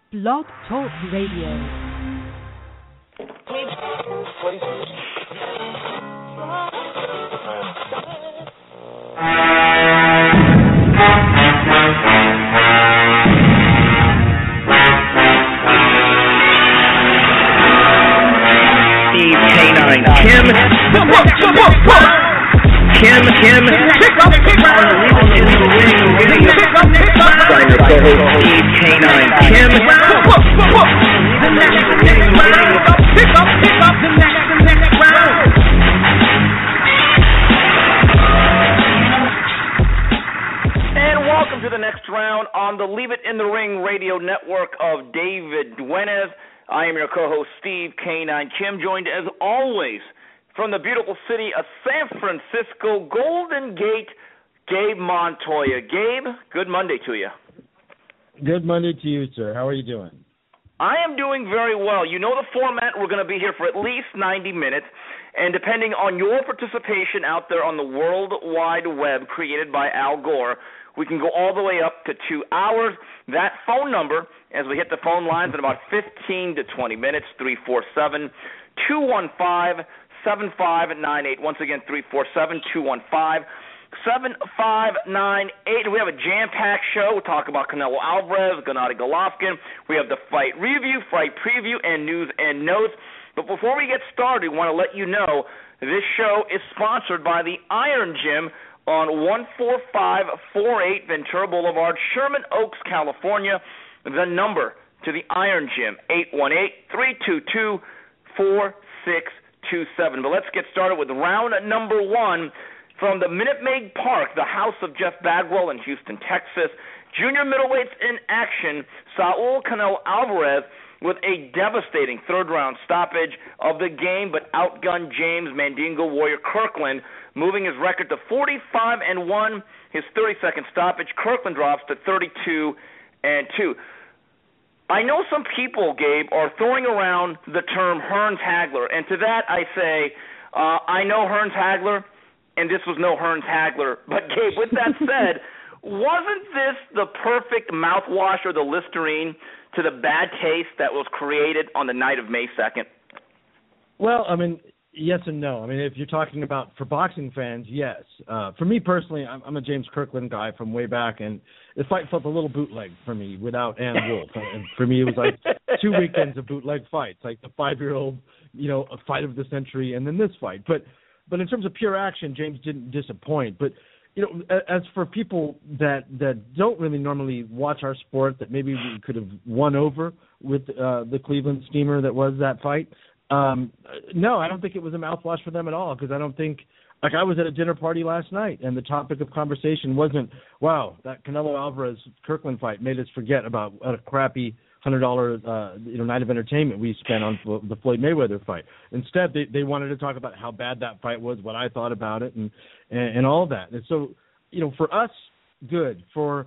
Blog Talk Radio. Steve K9, Kim, pick up, in the ring, Sign your co-host Steve K9, Kim, pick up the next round. And welcome to the next round on the Leave It in the Ring radio network of David Duenas. I am your co-host, Steve K9 Kim, joined as always from the beautiful city of San Francisco, Golden Gate, Gabe Montoya. Gabe, good Monday to you. Good Monday to you, sir. How are you doing? I am doing very well. You know the format. We're going to be here for at least 90 minutes, and depending on your participation out there on the World Wide Web created by Al Gore, we can go all the way up to 2 hours. That phone number, as we hit the phone lines in about 15 to 20 minutes, 347-215-7598. Once again, 347-215-7598. We have a jam-packed show. We'll talk about Canelo Alvarez, Gennady Golovkin. We have the fight review, fight preview, and news and notes. But before we get started, we want to let you know this show is sponsored by the Iron Gym on 14548 Ventura Boulevard, Sherman Oaks, California. The number to the Iron Gym, 818-322-4627. But let's get started with round number one from the Minute Maid Park, the house of Jeff Bagwell in Houston, Texas. Junior middleweights in action, Saul Canelo Alvarez with a devastating third-round stoppage of the game, but outgunned James Mandingo Warrior Kirkland, moving his record to 45-1. His 32nd stoppage, Kirkland drops to 32-2. I know some people, Gabe, are throwing around the term Hearns-Hagler, and to that I say, I know Hearns-Hagler, and this was no Hearns-Hagler. But, Gabe, with that said, wasn't this the perfect mouthwash or the Listerine to the bad taste that was created on the night of May 2nd? Well, I mean, yes and no. I mean, if you're talking about for boxing fans, yes. For me personally, I'm a James Kirkland guy from way back, and the fight felt a little bootleg for me without Ann Wolfe. And for me, it was like 2 weekends of bootleg fights, like the 5-year-old, a fight of the century, and then this fight. But in terms of pure action, James didn't disappoint. But as for people that don't really normally watch our sport, that maybe we could have won over with the Cleveland Steamer that was that fight. No, I don't think it was a mouthwash for them at all, because I don't think, like, I was at a dinner party last night, and the topic of conversation wasn't, wow, that Canelo Alvarez-Kirkland fight made us forget about a crappy $100 night of entertainment we spent on the Floyd Mayweather fight. Instead, they wanted to talk about how bad that fight was, what I thought about it, and all of that. And so, for us, good. For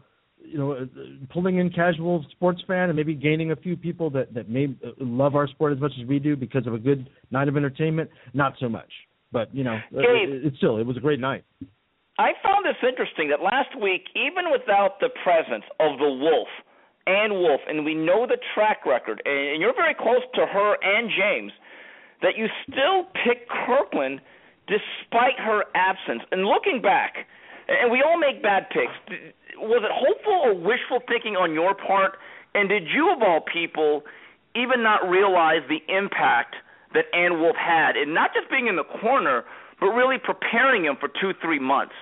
pulling in casual sports fan and maybe gaining a few people that may love our sport as much as we do because of a good night of entertainment, not so much. But, it was a great night. I found this interesting that last week, even without the presence of the Wolf, Ann Wolfe, and we know the track record, and you're very close to her and James, that you still pick Kirkland despite her absence. And looking back, and we all make bad picks, was it hopeful or wishful thinking on your part? And did you, of all people, even not realize the impact that Ann Wolfe had in not just being in the corner, but really preparing him for 2-3 months?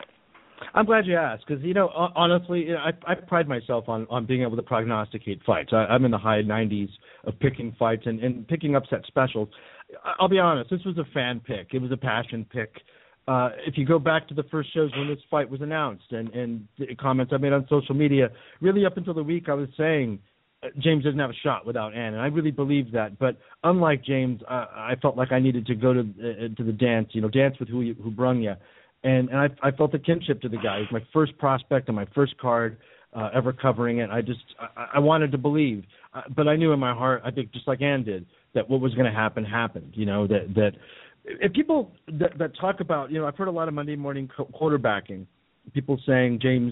I'm glad you asked, because, honestly, I pride myself on being able to prognosticate fights. I'm in the high 90s of picking fights and picking upset specials. I'll be honest, this was a fan pick. It was a passion pick. If you go back to the first shows when this fight was announced and the comments I made on social media, really up until the week I was saying James doesn't have a shot without Ann, and I really believed that. But unlike James, I felt like I needed to go to the dance, dance with who brung you. And I felt a kinship to the guy. It was my first prospect and my first card ever covering it. I wanted to believe. But I knew in my heart, I think just like Ann did, that what was going to happen happened. That if people that talk about, I've heard a lot of Monday morning quarterbacking, people saying James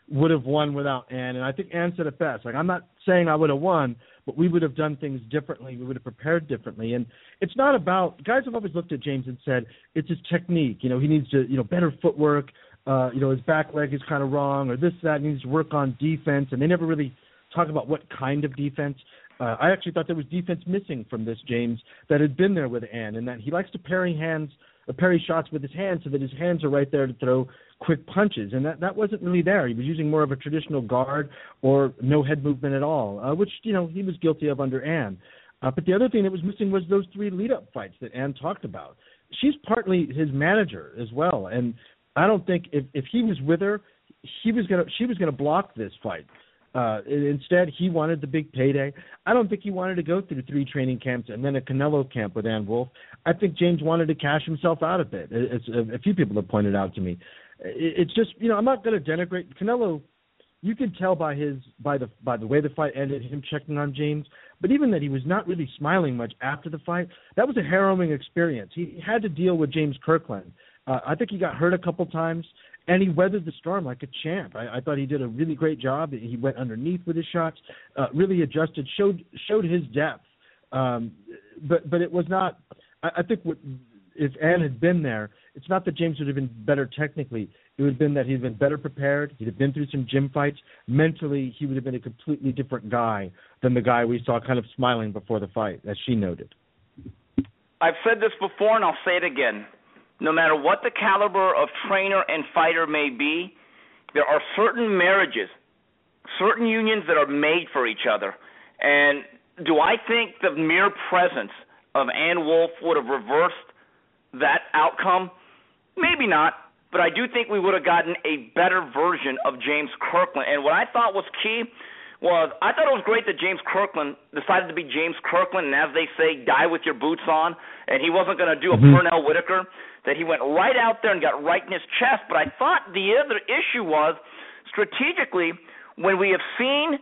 would have won without Ann. And I think Ann said it best. Like, I'm not saying I would have won, but we would have done things differently. We would have prepared differently. And it's not about – guys have always looked at James and said it's his technique. You know, he needs to, better footwork. His back leg is kind of wrong or this, that. He needs to work on defense. And they never really talk about what kind of defense. I actually thought there was defense missing from this James that had been there with Ann, and that he likes to parry shots with his hands so that his hands are right there to throw quick punches, and that wasn't really there. He was using more of a traditional guard or no head movement at all, which, he was guilty of under Ann. But the other thing that was missing was those 3 lead-up fights that Ann talked about. She's partly his manager as well, and I don't think if he was with her, she was gonna block this fight. Instead, he wanted the big payday. I don't think he wanted to go through 3 training camps and then a Canelo camp with Ann Wolfe. I think James wanted to cash himself out a bit. A few people have pointed out to me. It's just, I'm not going to denigrate Canelo. You can tell by the way the fight ended, him checking on James, but even that he was not really smiling much after the fight. That was a harrowing experience. He had to deal with James Kirkland. I think he got hurt a couple times. And he weathered the storm like a champ. I thought he did a really great job. He went underneath with his shots, really adjusted, showed his depth. But it was not. I think if Ann had been there, it's not that James would have been better technically. It would have been that he'd been better prepared. He'd have been through some gym fights. Mentally, he would have been a completely different guy than the guy we saw kind of smiling before the fight, as she noted. I've said this before, and I'll say it again. No matter what the caliber of trainer and fighter may be, there are certain marriages, certain unions that are made for each other. And do I think the mere presence of Ann Wolfe would have reversed that outcome? Maybe not, but I do think we would have gotten a better version of James Kirkland. And what I thought was key was I thought it was great that James Kirkland decided to be James Kirkland, and as they say, die with your boots on, and he wasn't going to do a Pernell Whitaker, that he went right out there and got right in his chest. But I thought the other issue was, strategically, when we have seen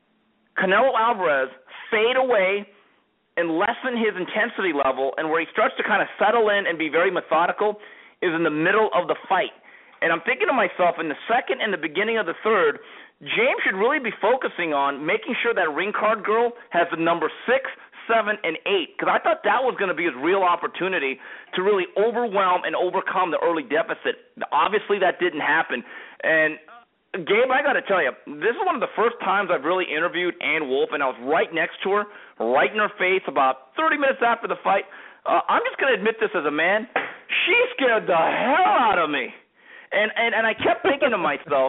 Canelo Alvarez fade away and lessen his intensity level, and where he starts to kind of settle in and be very methodical, is in the middle of the fight. And I'm thinking to myself, in the second and the beginning of the third, James should really be focusing on making sure that ring card girl has the number 6, 7, and 8, because I thought that was going to be his real opportunity to really overwhelm and overcome the early deficit. Obviously, that didn't happen. And, Gabe, I got to tell you, this is one of the first times I've really interviewed Ann Wolfe, and I was right next to her, right in her face, about 30 minutes after the fight. I'm just going to admit this as a man. She scared the hell out of me. And I kept thinking to myself,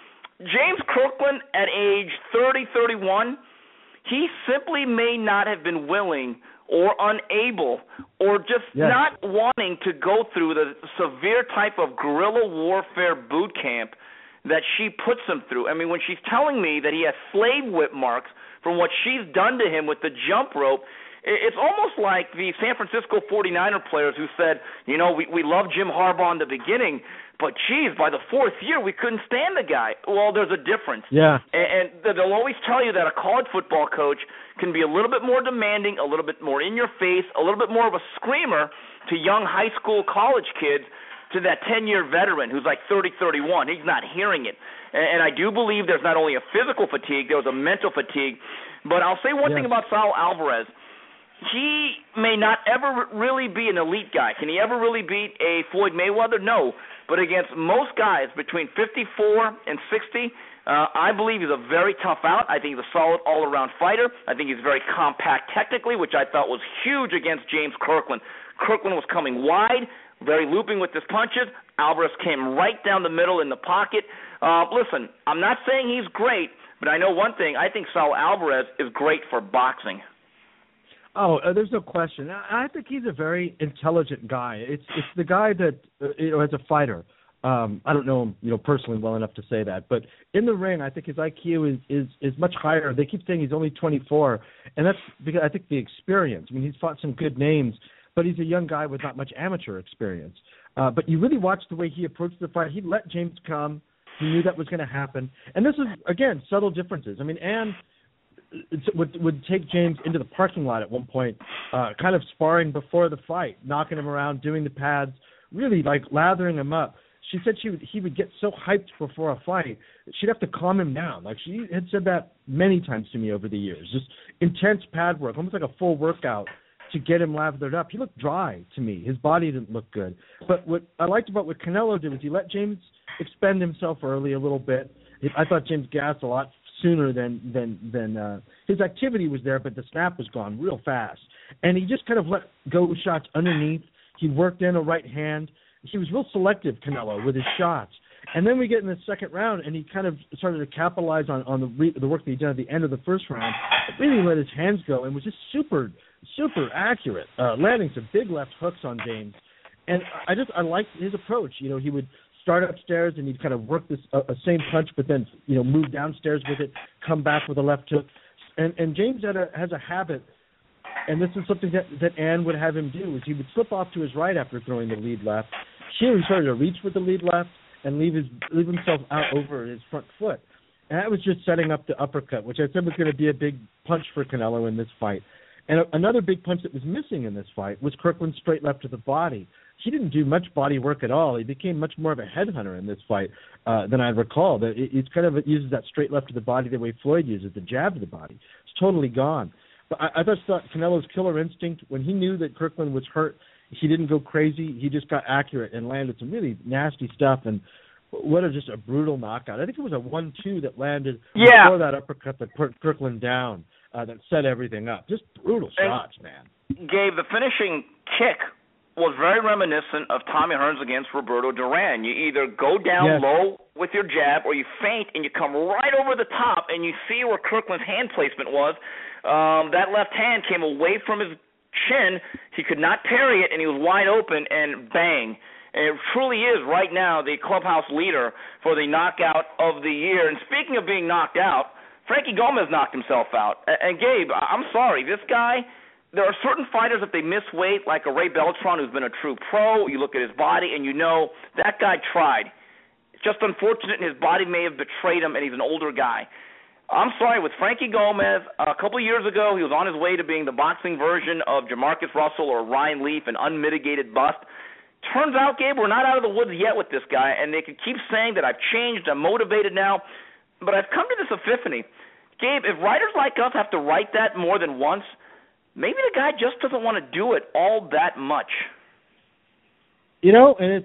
James Kirkland at age 30, 31, he simply may not have been willing or unable or just not wanting to go through the severe type of guerrilla warfare boot camp that she puts him through. I mean, when she's telling me that he has slave whip marks from what she's done to him with the jump rope, it's almost like the San Francisco 49er players who said, we love Jim Harbaugh in the beginning, but, geez, by the 4th year, we couldn't stand the guy. Well, there's a difference. Yeah. And they'll always tell you that a college football coach can be a little bit more demanding, a little bit more in your face, a little bit more of a screamer to young high school, college kids, to that 10-year veteran who's like 30, 31. He's not hearing it. And I do believe there's not only a physical fatigue, there was a mental fatigue. But I'll say one thing about Saul Alvarez. He may not ever really be an elite guy. Can he ever really beat a Floyd Mayweather? No. But against most guys between 54 and 60, I believe he's a very tough out. I think he's a solid all-around fighter. I think he's very compact technically, which I thought was huge against James Kirkland. Kirkland was coming wide, very looping with his punches. Alvarez came right down the middle in the pocket. Listen, I'm not saying he's great, but I know one thing. I think Saul Alvarez is great for boxing. Oh, there's no question. I think he's a very intelligent guy. It's the guy that as a fighter. I don't know him personally well enough to say that, but in the ring, I think his IQ is much higher. They keep saying he's only 24, and that's because I think the experience. I mean, he's fought some good names, but he's a young guy with not much amateur experience. But you really watch the way he approached the fight. He let James come. He knew that was going to happen, and this is again subtle differences. I mean, Ann would take James into the parking lot at one point, kind of sparring before the fight, knocking him around, doing the pads, really like lathering him up. she said he would get so hyped before a fight, she'd have to calm him down. Like, she had said that many times to me over the years. Just intense pad work, almost like a full workout to get him lathered up. He looked dry to me. His body didn't look good. But what I liked about what Canelo did was he let James expend himself early a little bit. I thought James gassed a lot sooner than his activity was there, but the snap was gone real fast. And he just kind of let go shots underneath. He worked in a right hand. He was real selective, Canelo, with his shots. And then we get in the second round, and he kind of started to capitalize on the work that he did at the end of the first round. Really let his hands go and was just super accurate, landing some big left hooks on James. And I liked his approach. You know, he would start upstairs and he'd kind of work this same punch, but then, you know, move downstairs with it, come back with a left hook. And James has a habit, and this is something that Ann would have him do, is he would slip off to his right after throwing the lead left. Here he started to reach with the lead left and leave himself out over his front foot. And that was just setting up the uppercut, which I said was going to be a big punch for Canelo in this fight. And another big punch that was missing in this fight was Kirkland's straight left to the body. He didn't do much body work at all. He became much more of a headhunter in this fight than I recall. It kind of uses that straight left to the body the way Floyd uses the jab to the body. It's totally gone. But I just thought Canelo's killer instinct, when he knew that Kirkland was hurt, he didn't go crazy. He just got accurate and landed some really nasty stuff. And just a brutal knockout. I think it was a 1-2 that landed before that uppercut that put Kirkland down, that set everything up. Just brutal shots, man. Gabe, the finishing kick was very reminiscent of Tommy Hearns against Roberto Duran. You either go down low with your jab or you feint and you come right over the top and you see where Kirkland's hand placement was. That left hand came away from his chin. He could not parry it, and he was wide open, and bang. And it truly is right now the clubhouse leader for the knockout of the year. And speaking of being knocked out, Frankie Gomez knocked himself out. And Gabe, I'm sorry, this guy, there are certain fighters, if they miss weight, like a Ray Beltran who's been a true pro, you look at his body and you know that guy tried. It's just unfortunate, and his body may have betrayed him, and he's an older guy. I'm sorry, with Frankie Gomez, a couple of years ago, he was on his way to being the boxing version of Jamarcus Russell or Ryan Leaf, an unmitigated bust. Turns out, Gabe, we're not out of the woods yet with this guy, and they can keep saying that I've changed, I'm motivated now, but I've come to this epiphany. Gabe, if writers like us have to write that more than once, maybe the guy just doesn't want to do it all that much. You know, and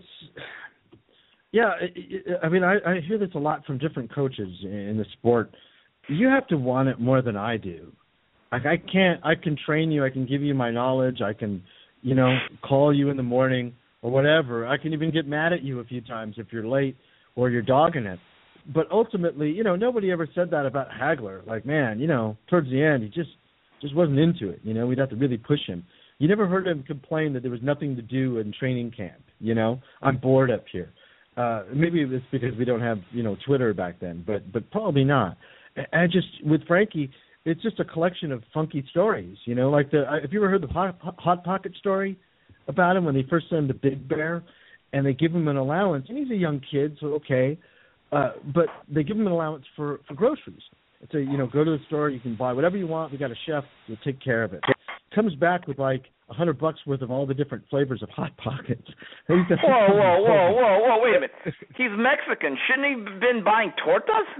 I mean, I hear this a lot from different coaches in the sport. You have to want it more than I do. Like, I can train you, I can give you my knowledge, I can, call you in the morning or whatever. I can even get mad at you a few times if you're late or you're dogging it. But ultimately, nobody ever said that about Hagler. Like, man, towards the end, he just wasn't into it. We'd have to really push him. You never heard him complain that there was nothing to do in training camp. I'm bored up here. Maybe it's because we don't have, Twitter back then, but probably not. And just with Frankie, it's just a collection of funky stories. Like have you ever heard the Hot Pocket story about him when they first sent him to Big Bear, and they give him an allowance, and he's a young kid, so okay, but they give him an allowance for groceries. So go to the store, you can buy whatever you want. We got a chef, we'll take care of it. Comes back with like $100 worth of all the different flavors of Hot Pockets. Whoa, wait a minute. He's Mexican. Shouldn't he have been buying tortas?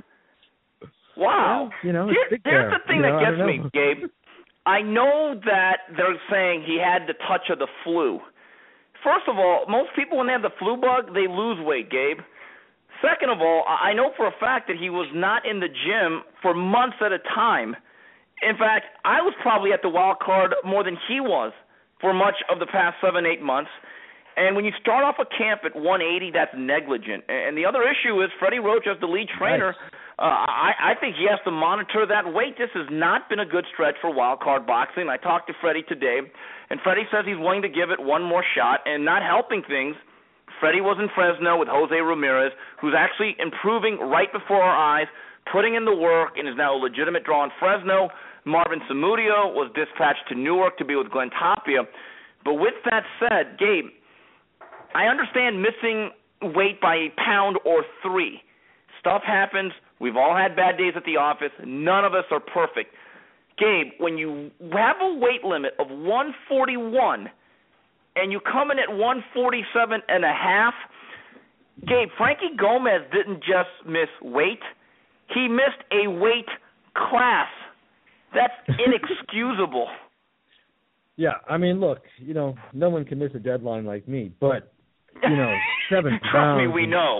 Wow. Well, here's the thing that gets me, Gabe. I know that they're saying he had the touch of the flu. First of all, most people when they have the flu bug, they lose weight, Gabe. Second of all, I know for a fact that he was not in the gym for months at a time. In fact, I was probably at the wild card more than he was for much of the past 7-8 months. And when you start off a camp at 180, that's negligent. And the other issue is Freddie Roach as the lead trainer. Right. I think he has to monitor that weight. This has not been a good stretch for wild card boxing. I talked to Freddie today, and Freddie says he's willing to give it one more shot. And not helping things, Freddie was in Fresno with Jose Ramirez, who's actually improving right before our eyes, putting in the work, and is now a legitimate draw in Fresno. Marvin Samudio was dispatched to Newark to be with Glenn Tapia. But with that said, Gabe, I understand missing weight by a pound or 3. Stuff happens. We've all had bad days at the office. None of us are perfect. Gabe, when you have a weight limit of 141 and you come in at 147 and a half, Gabe, Frankie Gomez didn't just miss weight. He missed a weight class. That's inexcusable. Yeah, I mean, look, no one can miss a deadline like me, but, 7 pounds. Trust me, we know.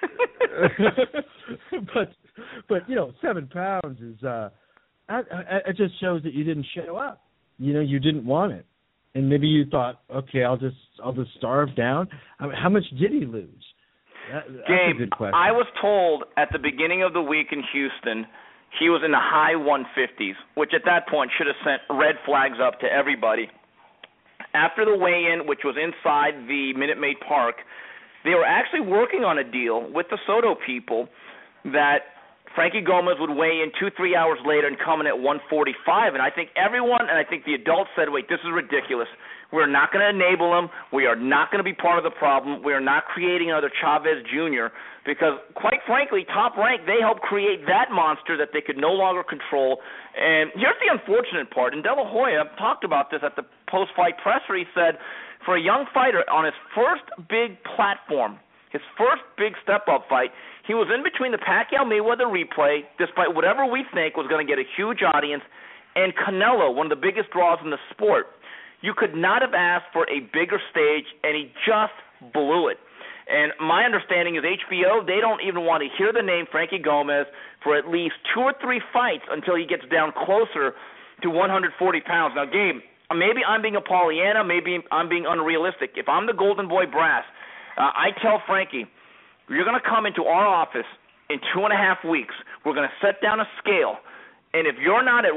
but 7 pounds is, it just shows that you didn't show up. You didn't want it. And maybe you thought, okay, I'll just starve down. I mean, how much did he lose? That's Gabe, a good question. I was told at the beginning of the week in Houston he was in the high 150s, which at that point should have sent red flags up to everybody. After the weigh-in, which was inside the Minute Maid Park, they were actually working on a deal with the Soto people that Frankie Gomez would weigh in 2-3 hours later and come in at 145. And I think everyone, and I think the adults said, wait, this is ridiculous. We're not going to enable him. We are not going to be part of the problem. We are not creating another Chavez Jr. because, quite frankly, Top Rank, they helped create that monster that they could no longer control. And here's the unfortunate part. And De La Hoya talked about this at the post-fight presser. He said, for a young fighter on his first big platform, his first big step-up fight, he was in between the Pacquiao-Mayweather replay, despite whatever we think was going to get a huge audience, and Canelo, one of the biggest draws in the sport. You could not have asked for a bigger stage, and he just blew it. And my understanding is HBO, they don't even want to hear the name Frankie Gomez for at least 2 or 3 fights until he gets down closer to 140 pounds. Now, Gabe, maybe I'm being a Pollyanna, maybe I'm being unrealistic. If I'm the Golden Boy Brass, I tell Frankie, you're going to come into our office in 2.5 weeks. We're going to set down a scale. And if you're not at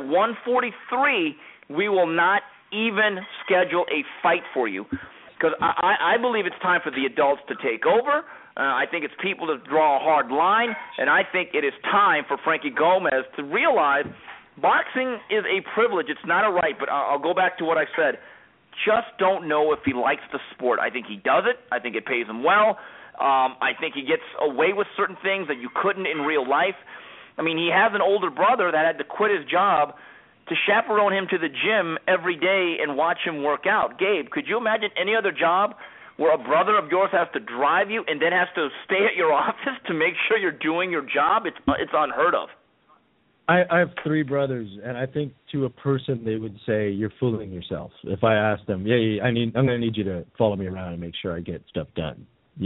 143, we will not even schedule a fight for you. Because I believe it's time for the adults to take over. I think it's people to draw a hard line. And I think it is time for Frankie Gomez to realize boxing is a privilege. It's not a right. But I'll go back to what I said. Just don't know if he likes the sport. I think he does it. I think it pays him well. I think he gets away with certain things that you couldn't in real life. I mean, he has an older brother that had to quit his job to chaperone him to the gym every day and watch him work out. Gabe, could you imagine any other job where a brother of yours has to drive you and then has to stay at your office to make sure you're doing your job? It's unheard of. I have 3 brothers, and I think to a person they would say you're fooling yourself. If I asked them, I'm going to need you to follow me around and make sure I get stuff done. I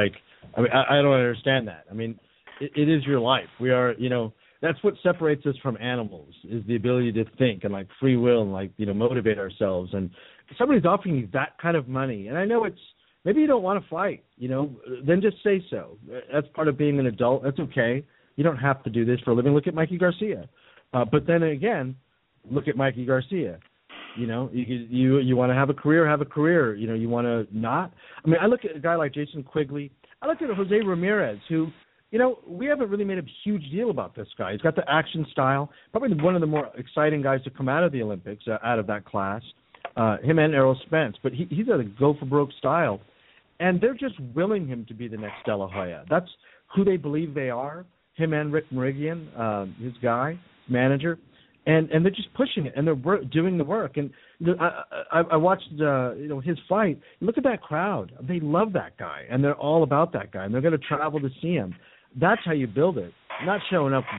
don't understand that. I mean, it is your life. We are, that's what separates us from animals is the ability to think and free will and motivate ourselves. And if somebody's offering you that kind of money, and I know maybe you don't want to fight, then just say so. That's part of being an adult. That's okay. You don't have to do this for a living. Look at Mikey Garcia. But then again, look at Mikey Garcia. You want to have a career, you want to not. I mean, I look at a guy like Jason Quigley. I look at Jose Ramirez, who, we haven't really made a huge deal about this guy. He's got the action style, probably one of the more exciting guys to come out of the Olympics, out of that class, him and Errol Spence. But he's got a go-for-broke style, and they're just willing him to be the next De La Hoya. That's who they believe they are, him and Rick Merigian, his guy, manager. And they're just pushing it, and they're doing the work. And I watched his fight. Look at that crowd; they love that guy, and they're all about that guy, and they're going to travel to see him. That's how you build it. Not showing up,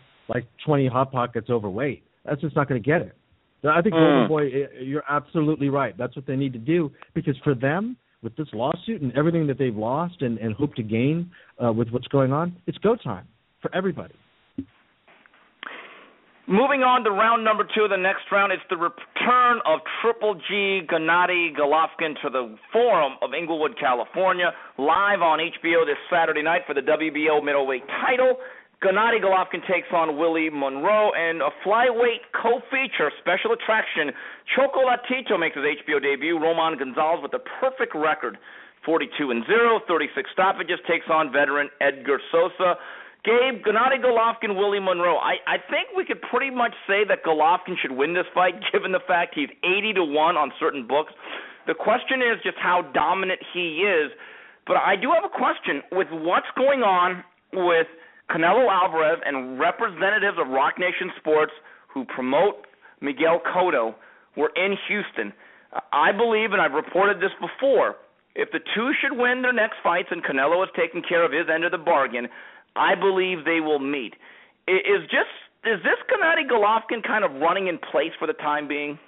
20 hot pockets overweight. That's just not going to get it. I think Golden Boy, you're absolutely right. That's what they need to do because for them, with this lawsuit and everything that they've lost and hope to gain with what's going on, it's go time for everybody. Moving on to round number 2 of the next round, it's the return of Triple G Gennady Golovkin to the Forum of Inglewood, California, live on HBO this Saturday night for the WBO middleweight title. Gennady Golovkin takes on Willie Monroe, and a flyweight co-feature special attraction, Chocolatito makes his HBO debut. Roman Gonzalez with a perfect record, 42-0, 36 stoppages, takes on veteran Edgar Sosa. Gabe, Gennady Golovkin, Willie Monroe. I think we could pretty much say that Golovkin should win this fight, given the fact he's 80-1 on certain books. The question is just how dominant he is. But I do have a question with what's going on with Canelo Alvarez and representatives of Rock Nation Sports who promote Miguel Cotto were in Houston. I believe, and I've reported this before, If the two should win their next fights and Canelo has taken care of his end of the bargain, I believe they will meet. Is this Gennady Golovkin kind of running in place for the time being?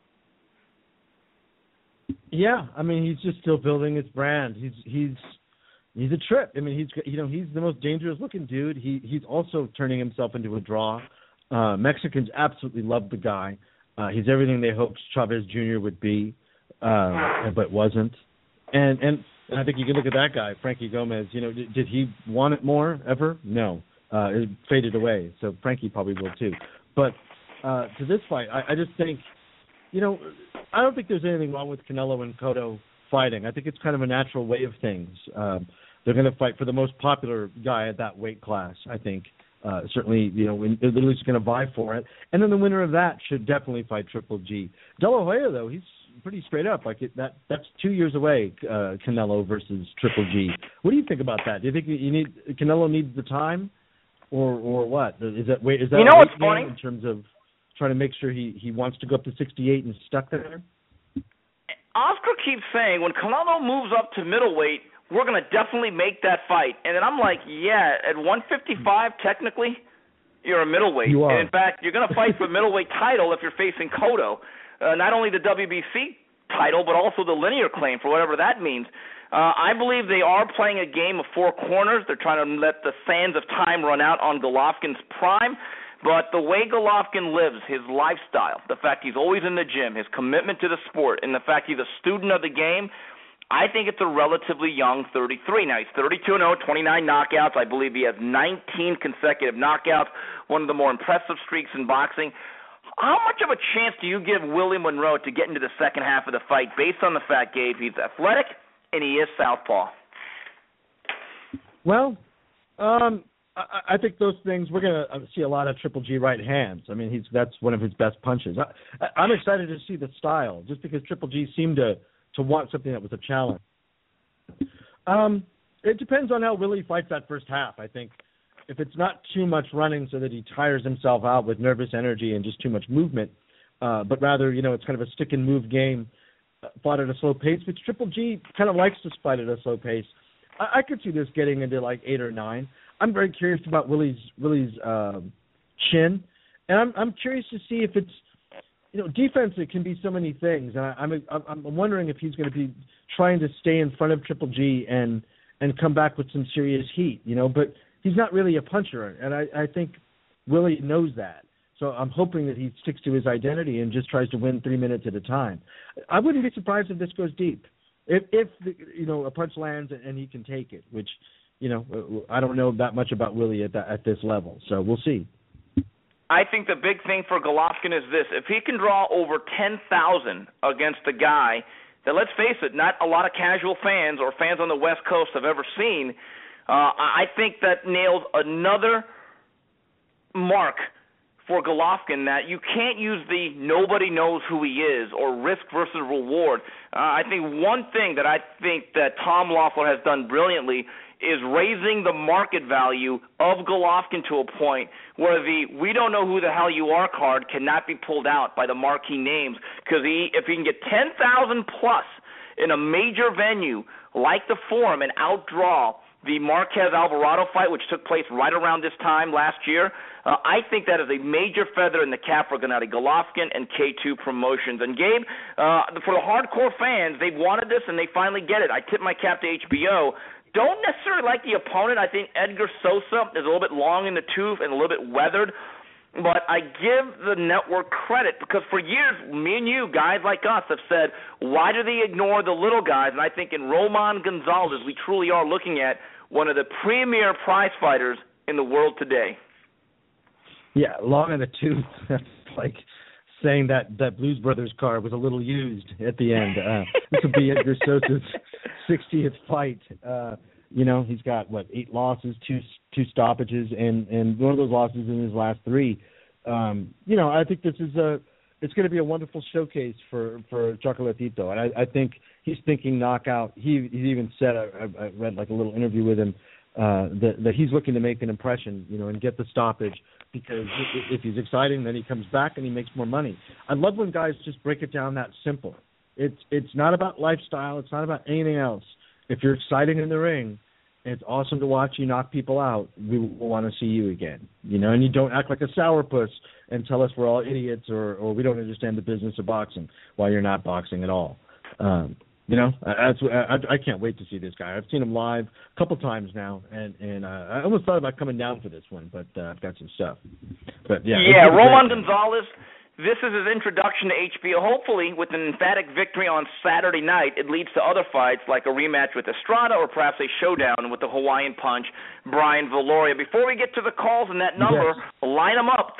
Yeah, I mean, he's just still building his brand. He's a trip. I mean, he's the most dangerous looking dude. He's also turning himself into a draw. Mexicans absolutely love the guy. He's everything they hoped Chavez Jr. would be, but wasn't. And I think you can look at that guy, Frankie Gomez. Did he want it more ever? No. It faded away. So Frankie probably will too. But to this fight, I just think, I don't think there's anything wrong with Canelo and Cotto fighting. I think it's kind of a natural way of things. They're going to fight for the most popular guy at that weight class, I think. Certainly, they're at least going to vie for it. And then the winner of that should definitely fight Triple G. De La Hoya, though, he's pretty straight up. That's 2 years away, Canelo versus Triple G. What do you think about that? Do you think Canelo needs the time, or what? Is that what's funny? In terms of trying to make sure he wants to go up to 68 and stuck there? Oscar keeps saying when Canelo moves up to middleweight, we're going to definitely make that fight. And then I'm like, yeah, at 155, technically, you're a middleweight. You are. And in fact, you're going to fight for the middleweight title if you're facing Cotto. Not only the WBC title, but also the linear claim for whatever that means. I believe they are playing a game of four corners. They're trying to let the sands of time run out on Golovkin's prime. But the way Golovkin lives, his lifestyle, the fact he's always in the gym, his commitment to the sport, and the fact he's a student of the game, I think it's a relatively young 33. Now, he's 32-0, 29 knockouts. I believe he has 19 consecutive knockouts, one of the more impressive streaks in boxing. How much of a chance do you give Willie Monroe to get into the second half of the fight based on the fact, Gabe, he's athletic and he is southpaw? Well, I think those things, we're going to see a lot of Triple G right hands. I mean, that's one of his best punches. I'm excited to see the style, just because Triple G seemed to want something that was a challenge. It depends on how Willie fights that first half, I think. If it's not too much running so that he tires himself out with nervous energy and just too much movement, but rather, it's kind of a stick-and-move game, fought at a slow pace, which Triple G kind of likes to fight at a slow pace. I could see this getting into like 8 or 9. I'm very curious about Willie's chin, and I'm curious to see if it's, defense. It can be so many things, and I'm wondering if he's going to be trying to stay in front of Triple G and come back with some serious heat, But he's not really a puncher, and I think Willie knows that. So I'm hoping that he sticks to his identity and just tries to win 3 minutes at a time. I wouldn't be surprised if this goes deep, if a punch lands and he can take it, which. I don't know that much about Willie at this level, so we'll see. I think the big thing for Golovkin is this. If he can draw over 10,000 against a guy that, let's face it, not a lot of casual fans or fans on the West Coast have ever seen, I think that nails another mark for Golovkin, that you can't use the nobody knows who he is or risk versus reward. I think one thing that Tom Loeffler has done brilliantly is raising the market value of Golovkin to a point where the "we don't know who the hell you are" card cannot be pulled out by the marquee names, because if he can get 10,000 plus in a major venue like the Forum and outdraw the Marquez Alvarado fight, which took place right around this time last year, I think that is a major feather in the cap for Gennady Golovkin and K2 Promotions. And Gabe, for the hardcore fans, they've wanted this and they finally get it. I tip my cap to HBO. Don't necessarily like the opponent. I think Edgar Sosa is a little bit long in the tooth and a little bit weathered. But I give the network credit because for years, me and you, guys like us, have said, why do they ignore the little guys? And I think in Roman Gonzalez, we truly are looking at one of the premier prize fighters in the world today. Yeah, long in the tooth. That's like saying that Blues Brothers card was a little used at the end. This will be Edgar Sosa's 60th fight. He's got 8 losses, two stoppages, and one of those losses in his last 3. I think this is it's going to be a wonderful showcase for Chocolatito, and I think he's thinking knockout. He even said, I read like a little interview with him, that he's looking to make an impression, and get the stoppage, because if he's exciting, then he comes back and he makes more money. I love when guys just break it down that simple. It's not about lifestyle. It's not about anything else. If you're exciting in the ring, and it's awesome to watch you knock people out, we will want to see you again. And you don't act like a sourpuss and tell us we're all idiots or we don't understand the business of boxing while you're not boxing at all. I can't wait to see this guy. I've seen him live a couple times now, and I almost thought about coming down for this one, but I've got some stuff. But yeah, Roman Gonzalez. This is his introduction to HBO. Hopefully, with an emphatic victory on Saturday night, it leads to other fights like a rematch with Estrada or perhaps a showdown with the Hawaiian Punch, Brian Viloria. Before we get to the calls and that number, line them up,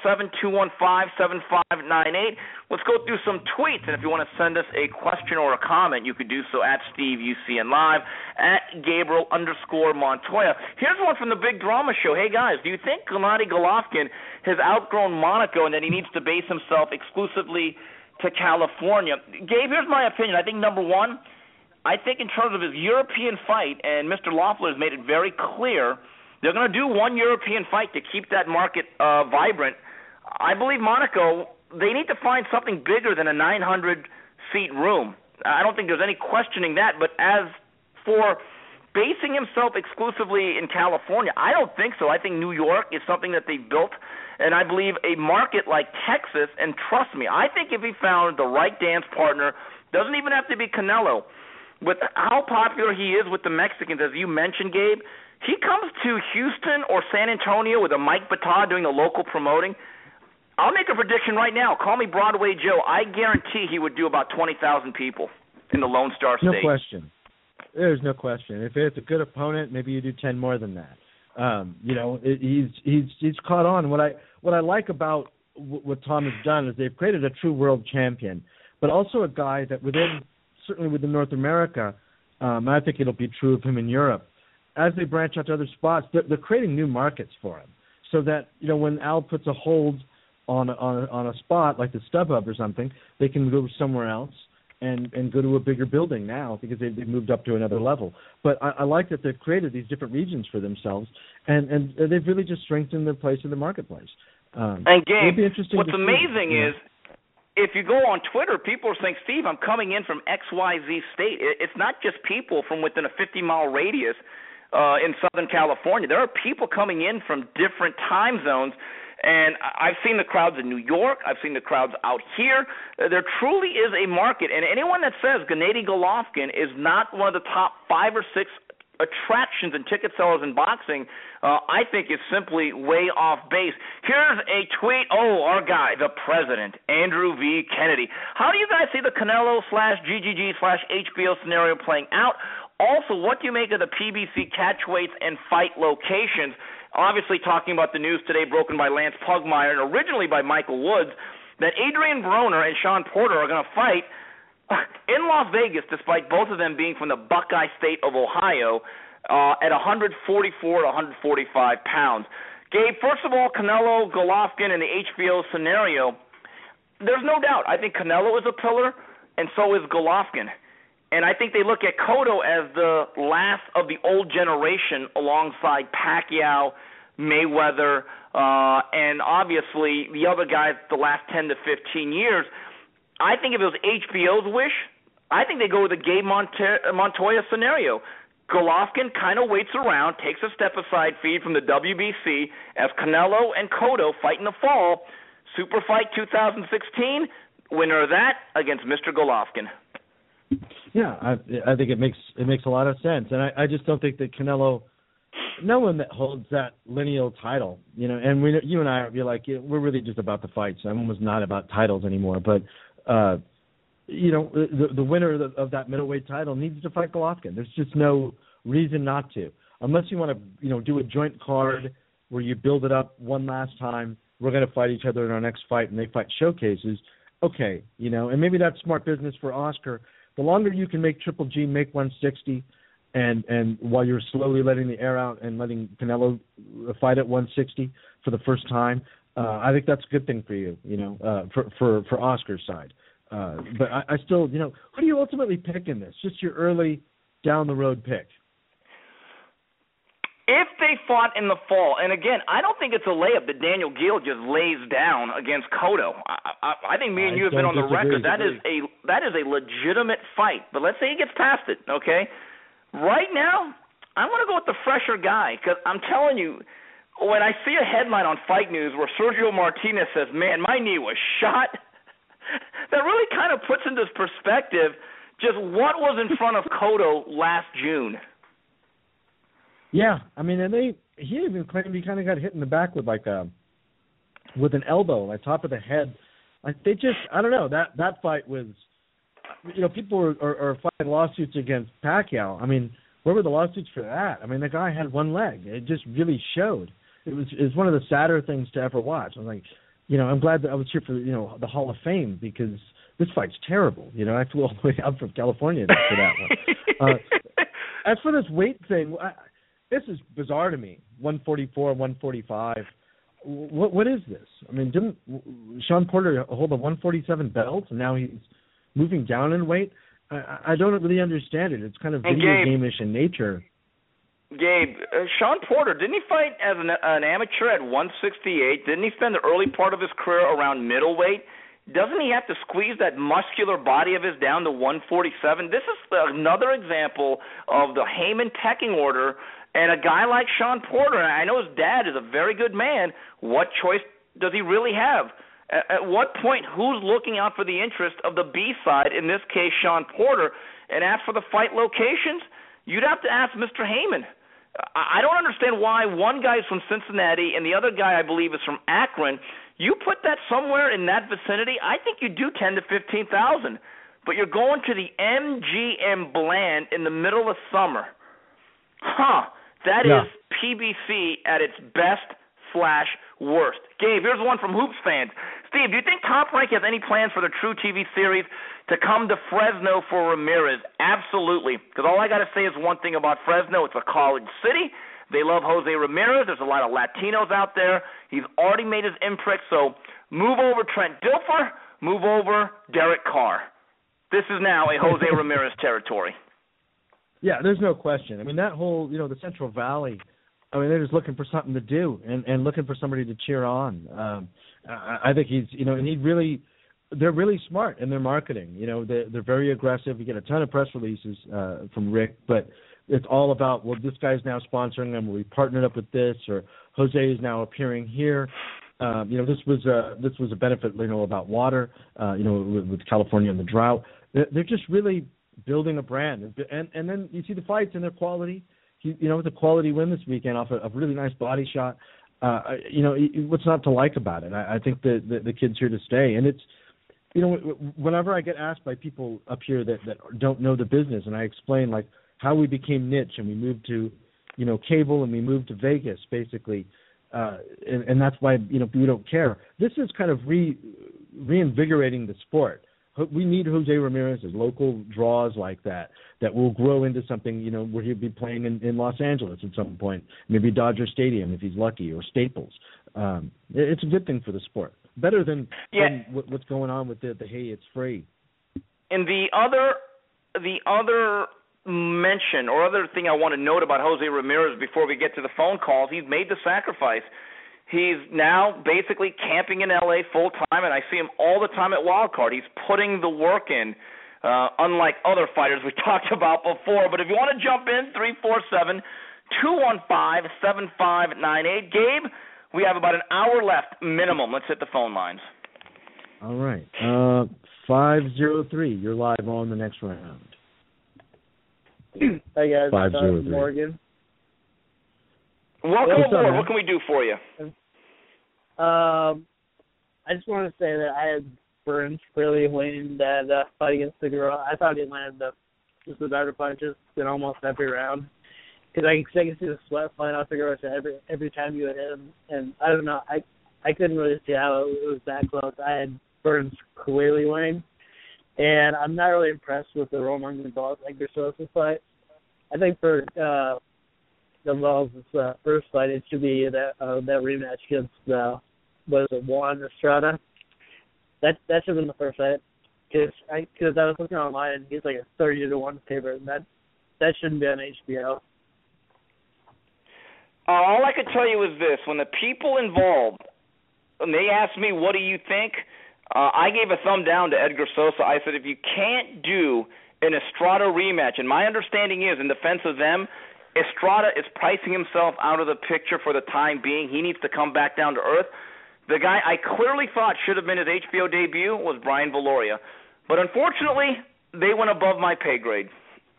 347-215-7598. Let's go through some tweets, and if you want to send us a question or a comment, you could do so at SteveUCN Live, at Gabriel_Montoya. Here's one from the Big Drama Show. Hey, guys, do you think Gennady Golovkin has outgrown Monaco and that he needs to base himself exclusively to California? Gabe, here's my opinion. I think, number one, I think in terms of his European fight, and Mr. Loeffler has made it very clear, they're going to do one European fight to keep that market vibrant. I believe Monaco, they need to find something bigger than a 900-seat room. I don't think there's any questioning that. But as for basing himself exclusively in California, I don't think so. I think New York is something that they've built, and I believe a market like Texas, and trust me, I think if he found the right dance partner, doesn't even have to be Canelo, with how popular he is with the Mexicans, as you mentioned, Gabe, he comes to Houston or San Antonio with a Mike Battah doing the local promoting. I'll make a prediction right now. Call me Broadway Joe. I guarantee he would do about 20,000 people in the Lone Star State. No question. There's no question. If it's a good opponent, maybe you do 10 more than that. He's caught on. What I like about what Tom has done is they've created a true world champion, but also a guy that certainly within North America, I think it'll be true of him in Europe. As they branch out to other spots, they're creating new markets for him, so that when Al puts a hold on a spot like the StubHub or something, they can go somewhere else and go to a bigger building now because they've moved up to another level. But I like that they've created these different regions for themselves, and they've really just strengthened their place in the marketplace. And Gabe, what's amazing is if you go on Twitter, people are saying, Steve, I'm coming in from XYZ state. It's not just people from within a 50-mile radius in Southern California. There are people coming in from different time zones. And I've seen the crowds in New York. I've seen the crowds out here. There truly is a market. And anyone that says Gennady Golovkin is not one of the top 5 or 6 attractions and ticket sellers in boxing, I think is simply way off base. Here's a tweet. Our guy, the president, Andrew V. Kennedy. How do you guys see the Canelo/GGG/HBO scenario playing out? Also, what do you make of the PBC catchweights and fight locations? Obviously talking about the news today broken by Lance Pugmire and originally by Michael Woods that Adrian Broner and Sean Porter are going to fight in Las Vegas, despite both of them being from the Buckeye State of Ohio, at 144 to 145 pounds. Gabe, first of all, Canelo, Golovkin, and the HBO scenario, there's no doubt. I think Canelo is a pillar, and so is Golovkin. And I think they look at Cotto as the last of the old generation alongside Pacquiao, Mayweather, and obviously the other guys the last 10 to 15 years. I think if it was HBO's wish, I think they go with the Gabe Montoya scenario. Golovkin kind of waits around, takes a step-aside feed from the WBC as Canelo and Cotto fight in the fall. Super Fight 2016, winner of that against Mr. Golovkin. Yeah, I think it makes a lot of sense, and I just don't think that Canelo, no one that holds that lineal title, and you and I, we're really just about the fights. I'm almost not about titles anymore, but the winner of that middleweight title needs to fight Golovkin. There's just no reason not to, unless you want to do a joint card where you build it up one last time. We're going to fight each other in our next fight, and they fight showcases. Okay, and maybe that's smart business for Oscar. The longer you can make Triple G make 160, and while you're slowly letting the air out and letting Canelo fight at 160 for the first time, I think that's a good thing for you, for Oscar's side. But I still, who do you ultimately pick in this? Just your early down the road pick. If they they fought in the fall, and again, I don't think it's a layup that Daniel Geale just lays down against Cotto. I think me and you have been on the record. That is a legitimate fight. But let's say he gets past it, okay? Right now, I'm going to go with the fresher guy because I'm telling you, when I see a headline on Fight News where Sergio Martinez says, "Man, my knee was shot," that really kind of puts into perspective just what was in front of Cotto last June. Yeah, I mean, and he even claimed he kind of got hit in the back with with an elbow, like top of the head. Like I don't know, that fight was, people are filing lawsuits against Pacquiao. I mean, where were the lawsuits for that? I mean, the guy had one leg. It just really showed. It was one of the sadder things to ever watch. I was like, I'm glad that I was here for the Hall of Fame because this fight's terrible. I flew all the way out from California for that one. As for this weight thing. This is bizarre to me. 144, 145. What is this? I mean, didn't Sean Porter hold a 147 belt, and now he's moving down in weight? I don't really understand it. It's kind of video game-ish in nature. Gabe, Sean Porter, didn't he fight as an amateur at 168? Didn't he spend the early part of his career around middleweight? Doesn't he have to squeeze that muscular body of his down to 147? This is another example of the Heyman pecking order. And a guy like Sean Porter, and I know his dad is a very good man, what choice does he really have? At what point, who's looking out for the interest of the B side, in this case Sean Porter, and as for the fight locations, you'd have to ask Mr. Heyman. I don't understand why one guy's from Cincinnati and the other guy, I believe, is from Akron. You put that somewhere in that vicinity, I think you do 10 to 15,000. But you're going to the MGM Bland in the middle of summer. That is PBC at its best/worst. Gabe, here's one from Hoops fans. Steve, do you think Top Rank has any plans for the True TV series to come to Fresno for Ramirez? Absolutely. Because all I got to say is one thing about Fresno. It's a college city. They love Jose Ramirez. There's a lot of Latinos out there. He's already made his imprint. So move over Trent Dilfer. Move over Derek Carr. This is now a Jose Ramirez territory. Yeah, there's no question. I mean, that whole, the Central Valley, I mean, they're just looking for something to do and looking for somebody to cheer on. I think he's, and they're really smart in their marketing. They're very aggressive. You get a ton of press releases from Rick, but it's all about, well, this guy's now sponsoring them. We partnered up with this, or Jose is now appearing here. This was a benefit, about water, with California and the drought. They're just really building a brand, and then you see the fights and their quality. It's a quality win this weekend off a really nice body shot. What's not to like about it? I think the kid's here to stay, and it's, whenever I get asked by people up here that don't know the business, and I explain like how we became niche and we moved to, cable and we moved to Vegas basically, and that's why we don't care. This is kind of reinvigorating the sport. We need Jose Ramirez as local draws like that will grow into something, where he'll be playing in Los Angeles at some point, maybe Dodger Stadium if he's lucky, or Staples. It's a good thing for the sport. Better than what's going on with the hey, it's free. And the other mention or other thing I want to note about Jose Ramirez before we get to the phone calls, he's made the sacrifice. He's now basically camping in L.A. full time, and I see him all the time at Wildcard. He's putting the work in, unlike other fighters we talked about before. But if you want to jump in, 347-215-7598. Gabe, we have about an hour left minimum. Let's hit the phone lines. All right. 503, you're live on the next round. Hi, guys. 503. Morgan. Welcome aboard. What can we do for you? I just want to say that I had Burns clearly winning that fight against Figueroa. I thought he landed just the better punches in almost every round. Because I can see the sweat flying off Figueroa every time you hit him. And I don't know, I couldn't really see how it was that close. I had Burns clearly winning. And I'm not really impressed with the Roman Gonzalez-Edgar Sosa fight. I think for Gonzalez's first fight, it should be that rematch against Juan Estrada. That should have been the first fight. Because I was looking online and he's like a 30-1 favorite, and that shouldn't be on HBO. All I could tell you is this: when the people involved, when they asked me, "What do you think?" I gave a thumb down to Edgar Sosa. I said, if you can't do an Estrada rematch, and my understanding is, in defense of them, Estrada is pricing himself out of the picture for the time being. He needs to come back down to earth. The guy I clearly thought should have been his HBO debut was Brian Viloria. But unfortunately, they went above my pay grade.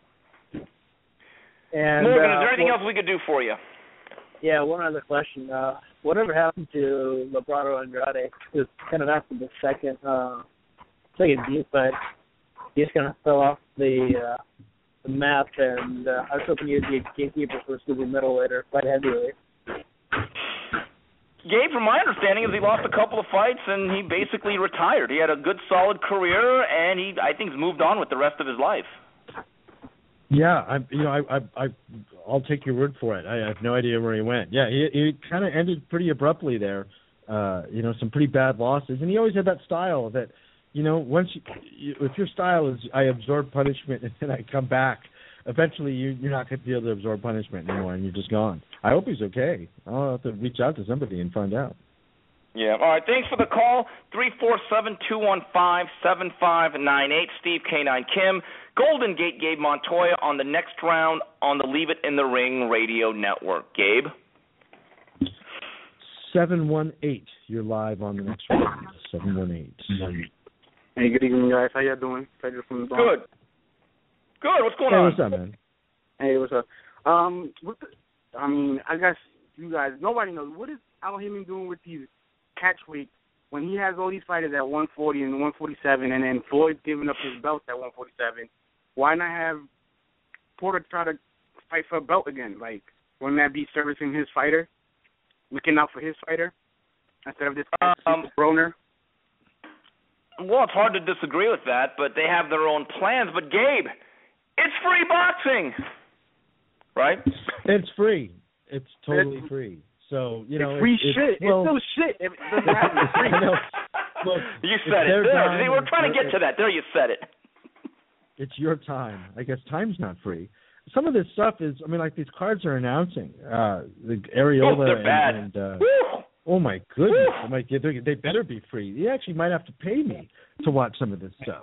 And, Morgan, is there anything else we could do for you? Yeah, one other question. Whatever happened to Lebrado Andrade? Just kind of after the second beat, but he just kind of fell off the map, and I was hoping you'd be a gatekeeper for super middleweight or fight heavyweight. Gabe, from my understanding, is he lost a couple of fights and he basically retired. He had a good, solid career, and I think he's moved on with the rest of his life. Yeah, I'll take your word for it. I have no idea where he went. Yeah, he kind of ended pretty abruptly there. Some pretty bad losses, and he always had that style that, once if your style is I absorb punishment and then I come back, eventually you're not going to be able to absorb punishment anymore, and you're just gone. I hope he's okay. I'll have to reach out to somebody and find out. Yeah. All right. Thanks for the call. 347-215-7598. Steve K9 Kim. Golden Gate Gabe Montoya on the next round on the Leave It in the Ring radio network. Gabe? 718. You're live on the next round. 718. Hey, good evening, guys. How y'all doing? Pedro from the Bronx. Good. Good. What's going on? What's up, man? Hey, what's up? I guess you guys, nobody knows. What is Al Heyman doing with these catch weight when he has all these fighters at 140 and 147, and then Floyd's giving up his belt at 147? Why not have Porter try to fight for a belt again? Like, wouldn't that be servicing his fighter, looking out for his fighter, instead of this Broner? Well, it's hard to disagree with that, but they have their own plans. But, Gabe, it's free boxing, right? It's free. It's totally free. So, it's free shit. It's still shit. It doesn't have to be free. Look, you said it. There, we're trying to get to that. There, you said it. It's your time. I guess time's not free. Some of this stuff is, like these cards are announcing. The Areola they're bad. and oh my goodness, they better be free. You actually might have to pay me to watch some of this stuff.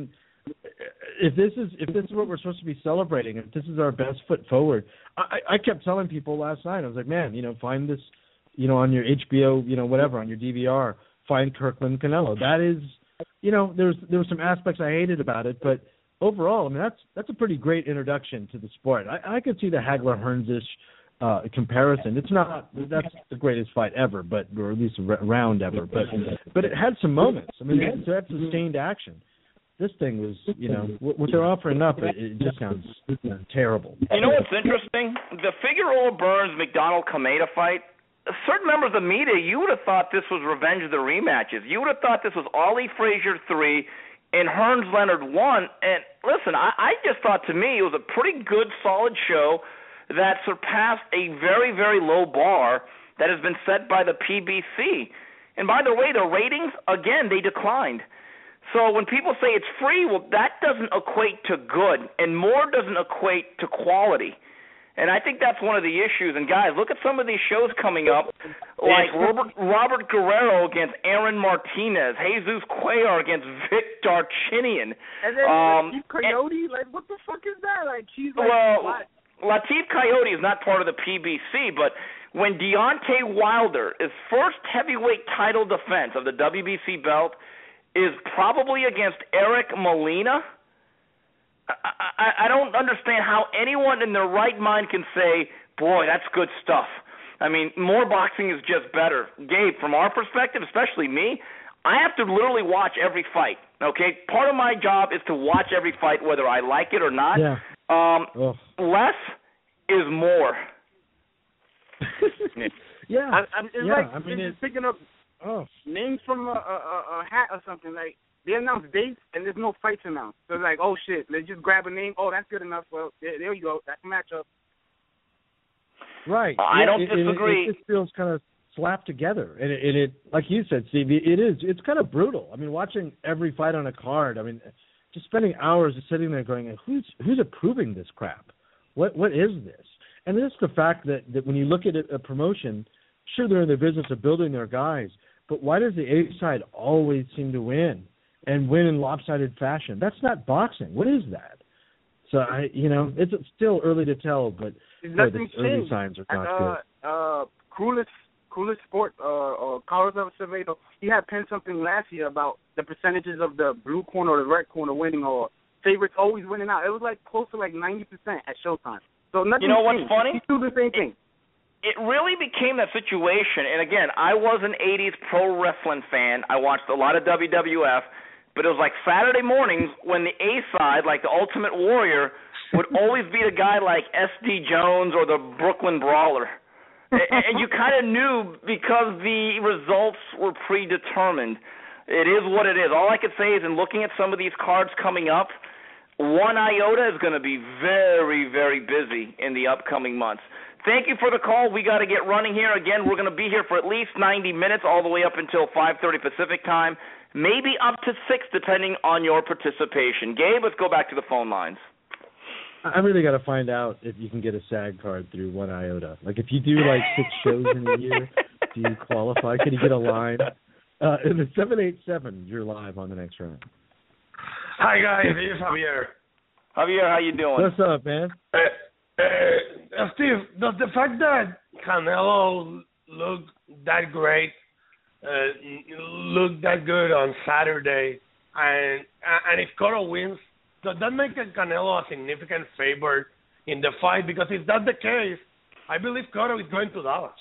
If this is what we're supposed to be celebrating, if this is our best foot forward, I kept telling people last night, I was like, man, find this, on your HBO, whatever, on your DVR, find Kirkland Canelo. That is, there were some aspects I hated about it, but overall, that's a pretty great introduction to the sport. I could see the Hagler-Hearns-ish comparison. That's the greatest fight ever, or at least round ever, but it had some moments. It had sustained action. This thing was, what they're offering up, it just sounds terrible. You know what's interesting? The Figueroa Burns McDonald Kameda fight, certain members of the media, you would have thought this was Revenge of the Rematches. You would have thought this was Ali Frazier 3 and Hearns Leonard 1. And listen, I just thought, to me, it was a pretty good, solid show that surpassed a very, very low bar that has been set by the PBC. And by the way, the ratings, again, they declined. So when people say it's free, well, that doesn't equate to good, and more doesn't equate to quality. And I think that's one of the issues. And, guys, look at some of these shows coming up, like Robert Guerrero against Aaron Martinez, Jesus Cuellar against Vic Darchinyan. And then Latif Coyote? What the fuck is that? What? Latif Coyote is not part of the PBC, but when Deontay Wilder, his first heavyweight title defense of the WBC belt, is probably against Eric Molina, I don't understand how anyone in their right mind can say, boy, that's good stuff. More boxing is just better. Gabe, from our perspective, especially me, I have to literally watch every fight, okay? Part of my job is to watch every fight whether I like it or not. Yeah. Less is more. Yeah. It's picking up names from a hat or something. Like, they announce dates and there's no fights announced. So it's like, oh shit, let's just grab a name. Oh, that's good enough. Well, there you go. That's a matchup. Right. I don't disagree. It just feels kind of slapped together, and it like you said, Steve, it's kind of brutal. Watching every fight on a card. just spending hours just sitting there going, who's approving this crap? What is this? And it's the fact that when you look at a promotion, sure, they're in the business of building their guys, but why does the A side always seem to win and win in lopsided fashion? That's not boxing. What is that? So, it's still early to tell, but the early signs are not good. Coolest Sport or Carlos Acevedo, he had penned something last year about the percentages of the blue corner or the red corner winning, or favorites always winning out. It was like close to like 90% at Showtime. So nothing. You know what's changed. funny? He do the same thing. It really became that situation, and again, I was an 80s pro wrestling fan. I watched a lot of WWF, but it was like Saturday mornings when the A side, like the Ultimate Warrior, would always beat a guy like S.D. Jones or the Brooklyn Brawler. And you kind of knew because the results were predetermined. It is what it is. All I could say is in looking at some of these cards coming up, One Iota is going to be very, very busy in the upcoming months. Thank you for the call. We got to get running here. Again, we're going to be here for at least 90 minutes, all the way up until 5:30 Pacific time, maybe up to 6 depending on your participation. Gabe, let's go back to the phone lines. I really got to find out if you can get a SAG card through One Iota. Like, if you do, 6 shows in a year, do you qualify? Can you get a line? In the 787, you're live on the next round. Hi, guys. It's Javier. Javier, how you doing? What's up, man? Steve, does the fact that Canelo looked that great, looked that good on Saturday, and if Cotto wins, does that make Canelo a significant favorite in the fight? Because if that's the case, I believe Cotto is going to Dallas.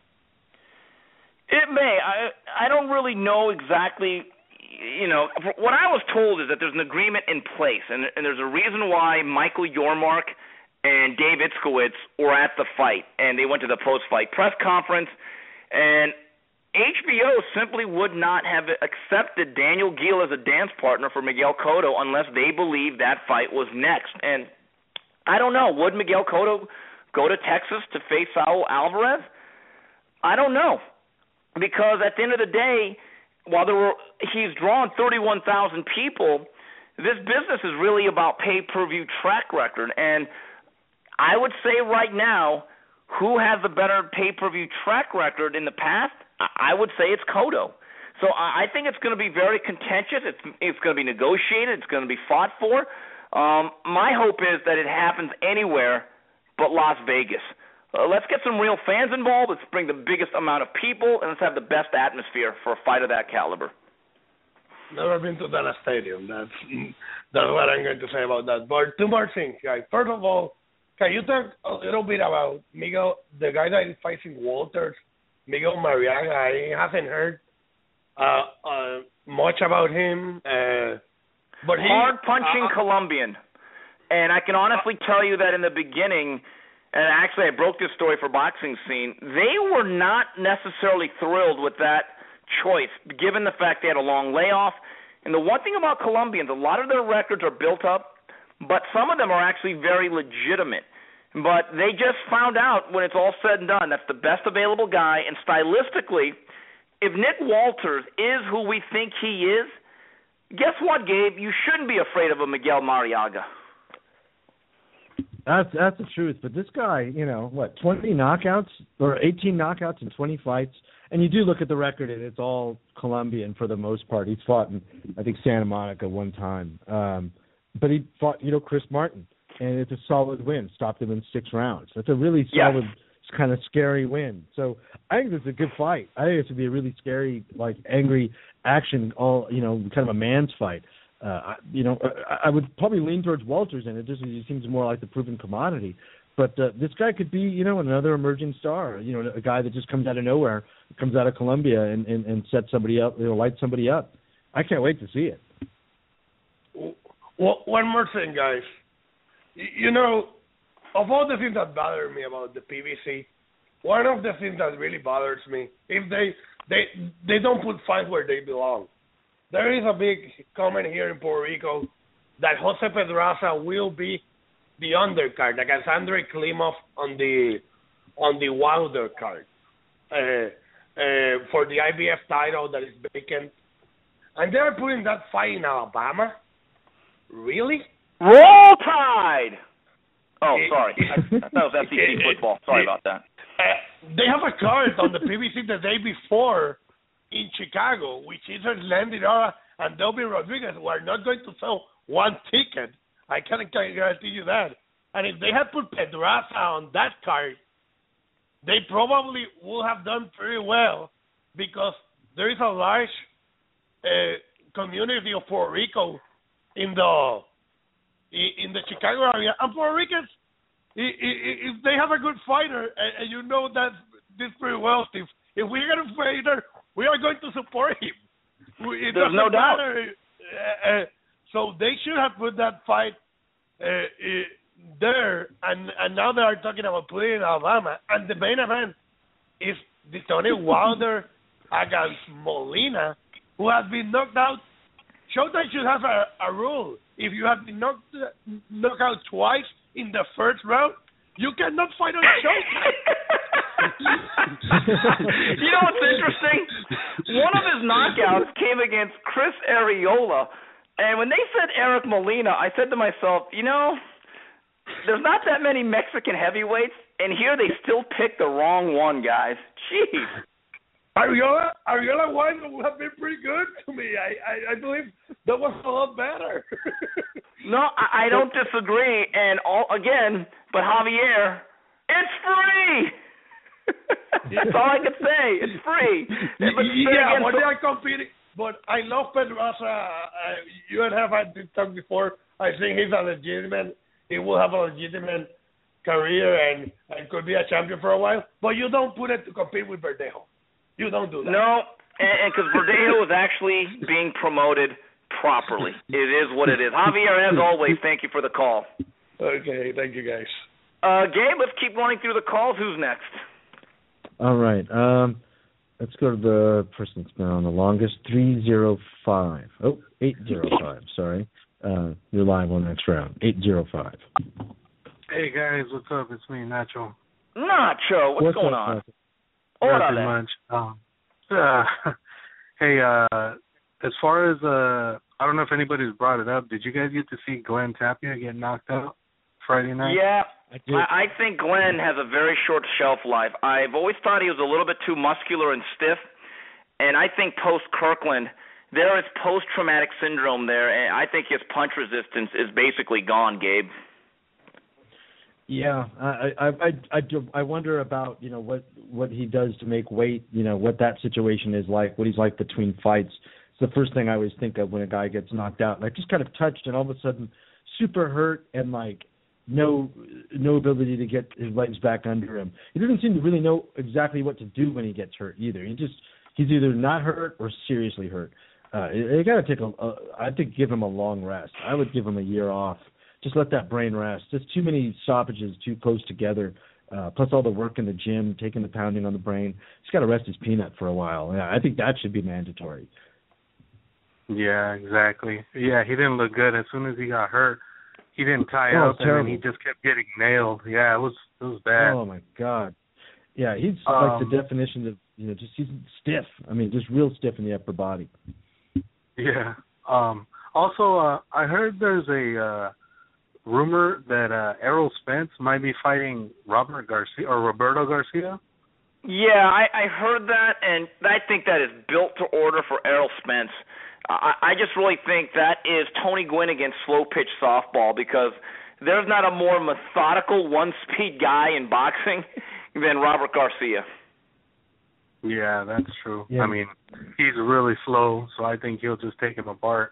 It may. I don't really know exactly. What I was told is that there's an agreement in place, and there's a reason why Michael Yormark and Dave Itzkowitz were at the fight, and they went to the post-fight press conference, and HBO simply would not have accepted Daniel Geale as a dance partner for Miguel Cotto unless they believed that fight was next. And I don't know. Would Miguel Cotto go to Texas to face Saul Alvarez? I don't know. Because at the end of the day, while he's drawn 31,000 people, this business is really about pay-per-view track record. And I would say right now, who has the better pay-per-view track record in the past? I would say it's Cotto. So I think it's going to be very contentious. It's going to be negotiated. It's going to be fought for. My hope is that it happens anywhere but Las Vegas. Let's get some real fans involved. Let's bring the biggest amount of people, and let's have the best atmosphere for a fight of that caliber. Never been to Dallas Stadium. That's what I'm going to say about that. But two more things, guys. First of all, can you talk a little bit about Miguel, the guy that is fighting Walters, Miguel Mariaga? I haven't heard much about him. But hard-punching Colombian. And I can honestly tell you that in the beginning, and actually I broke this story for Boxing Scene, they were not necessarily thrilled with that choice, given the fact they had a long layoff. And the one thing about Colombians, a lot of their records are built up, but some of them are actually very legitimate. But they just found out when it's all said and done, that's the best available guy. And stylistically, if Nick Walters is who we think he is, guess what, Gabe? You shouldn't be afraid of a Miguel Mariaga. That's the truth. But this guy, 20 knockouts or 18 knockouts in 20 fights. And you do look at the record, and it's all Colombian for the most part. He's fought in, I think, Santa Monica one time. But he fought, Chris Martin, and it's a solid win. Stopped him in 6 rounds. That's a really solid, kind of scary win. So I think this is a good fight. I think it's going to be a really scary, angry action, kind of a man's fight. I would probably lean towards Walters in it, just because he seems more like the proven commodity. But this guy could be, another emerging star, a guy that just comes out of nowhere, comes out of Colombia and sets somebody up, lights somebody up. I can't wait to see it. Well, one more thing, guys. Of all the things that bother me about the PBC, one of the things that really bothers me, if they don't put fights where they belong. There is a big comment here in Puerto Rico that Jose Pedraza will be the undercard against Andrei Klimov on the Wilder card for the IBF title that is vacant, and they're putting that fight in Alabama. Really? Roll Tide. Oh, sorry. I thought it was SEC football. Sorry about that. They have a card on the PBC the day before in Chicago, which is Landy Lara and Delby Rodriguez, who are not going to sell one ticket. I can guarantee you that. And if they had put Pedraza on that card, they probably would have done pretty well because there is a large community of Puerto Rico in the Chicago area. And Puerto Ricans, if they have a good fighter, and you know that this pretty well, Steve, if we get a fighter, we are going to support him. There's no doubt. So they should have put that fight there, and now they are talking about putting it in Alabama. And the main event is the Tony Wilder against Molina, who has been knocked out. Showtime should have a rule. If you have been knocked out twice in the first round, you cannot fight on Showtime. You know what's interesting? One of his knockouts came against Chris Arreola. And when they said Eric Molina, I said to myself, there's not that many Mexican heavyweights, and here they still picked the wrong one, guys. Jeez. Arreola one would have been pretty good to me. I believe that was a lot better. No, I don't disagree. And but Javier, it's free. That's all I can say. It's free. But they are competing. But I love Pedraza. You and have had this talk before. I think he will have a legitimate career and could be a champion for a while. But you don't put it to compete with Verdejo. You don't do that. No, and because Verdejo is actually being promoted properly. It is what it is. Javier, as always, thank you for the call. Okay, thank you, guys. Gabe, let's keep running through the calls. Who's next? All right. Let's go to the person that's been on the longest, 305. Oh, 805, sorry. You're live on the next round, 805. Hey, guys, what's up? It's me, Nacho. Nacho, what's going on? Nothing much. Hey, as far as, I don't know if anybody's brought it up, did you guys get to see Glenn Tapia get knocked out Friday night? Yeah. I think Glenn has a very short shelf life. I've always thought he was a little bit too muscular and stiff, and I think post-Kirkland, there is post-traumatic syndrome there, and I think his punch resistance is basically gone, Gabe. Yeah, I wonder about what he does to make weight, what that situation is like, what he's like between fights. It's the first thing I always think of when a guy gets knocked out, like just kind of touched and all of a sudden super hurt and like no ability to get his legs back under him. He doesn't seem to really know exactly what to do when he gets hurt either. He's either not hurt or seriously hurt. You got to take I think give him a long rest. I would give him a year off. Just let that brain rest. Just too many stoppages too close together. Plus all the work in the gym, taking the pounding on the brain. He's got to rest his peanut for a while. Yeah, I think that should be mandatory. Yeah, exactly. Yeah, he didn't look good as soon as he got hurt. He didn't tie up, and then he just kept getting nailed. Yeah, it was bad. Oh my God. Yeah, he's like the definition of he's stiff. I mean, just real stiff in the upper body. Yeah. Also, I heard there's a rumor that Errol Spence might be fighting Roberto Garcia. Yeah, I heard that, and I think that is built to order for Errol Spence. I just really think that is Tony Gwynn against slow-pitch softball because there's not a more methodical, one-speed guy in boxing than Robert Garcia. Yeah, that's true. Yeah. I mean, he's really slow, so I think he'll just take him apart.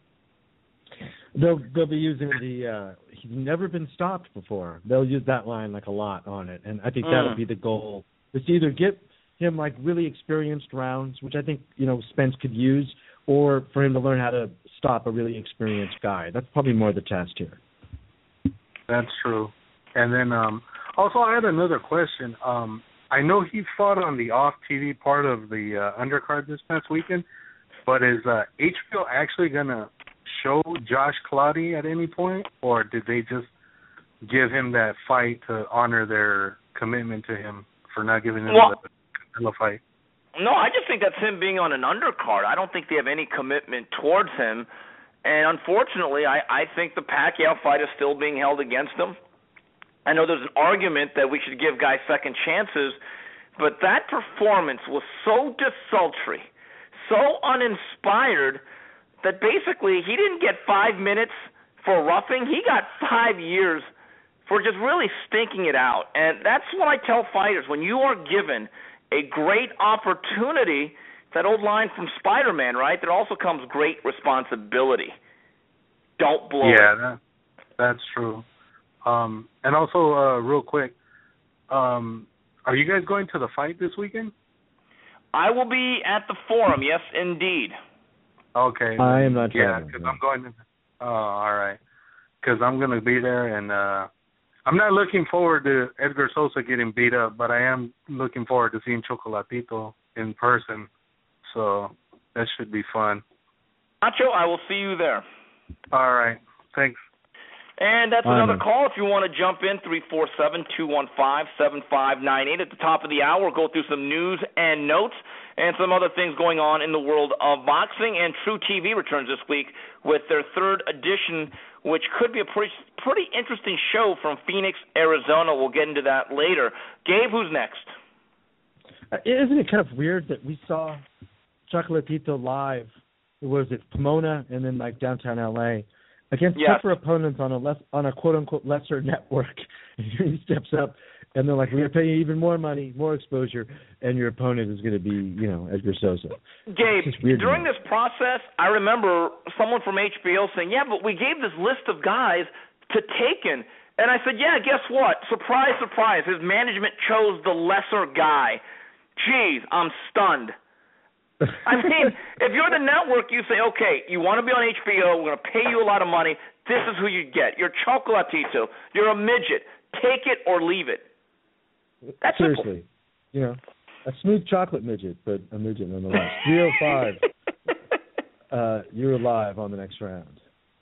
They'll be using he's never been stopped before. They'll use that line like a lot on it, and I think that'll be the goal. It's either get him like really experienced rounds, which I think Spence could use, or for him to learn how to stop a really experienced guy. That's probably more the test here. That's true. And then also I had another question. I know he fought on the off-TV part of the undercard this past weekend, but is HBO actually going to show Josh Cloudy at any point, or did they just give him that fight to honor their commitment to him for not giving him the Canelo fight? No, I just think that's him being on an undercard. I don't think they have any commitment towards him. And unfortunately, I think the Pacquiao fight is still being held against him. I know there's an argument that we should give guys second chances, but that performance was so desultory, so uninspired, that basically he didn't get 5 minutes for roughing. He got 5 years for just really stinking it out. And that's what I tell fighters. When you are given a great opportunity, that old line from Spider-Man, right, there also comes great responsibility. Don't blow it. Yeah, that's true. And also, real quick, are you guys going to the fight this weekend? I will be at the Forum, yes, indeed. Okay. I am not Yeah, traveling. because I'm going to. Oh, all right. Because I'm going to be there, and I'm not looking forward to Edgar Sosa getting beat up, but I am looking forward to seeing Chocolatito in person. So that should be fun. Nacho, I will see you there. All right. Thanks. And that's another call if you want to jump in, 347-215-7598. At the top of the hour, we'll go through some news and notes and some other things going on in the world of boxing. And True TV returns this week with their third edition, which could be a pretty interesting show from Phoenix, Arizona. We'll get into that later. Gabe, who's next? Isn't it kind of weird that we saw Chocolatito live? Was it Pomona and then like downtown LA against tougher opponents on a quote unquote lesser network? And he steps up and they're like, "We're going to pay you even more money, more exposure, and your opponent is going to be, Edgar Sosa." Gabe, during this process, I remember someone from HBO saying, "Yeah, but we gave this list of guys to Taken." And I said, "Yeah, guess what? Surprise, surprise. His management chose the lesser guy." Jeez, I'm stunned. I mean, if you're the network, you say, okay, you want to be on HBO, we're going to pay you a lot of money, this is who you get. You're Chocolatito. You're a midget. Take it or leave it. That's seriously. Simple. A smooth chocolate midget, but a midget nonetheless. 305. You're live on the next round.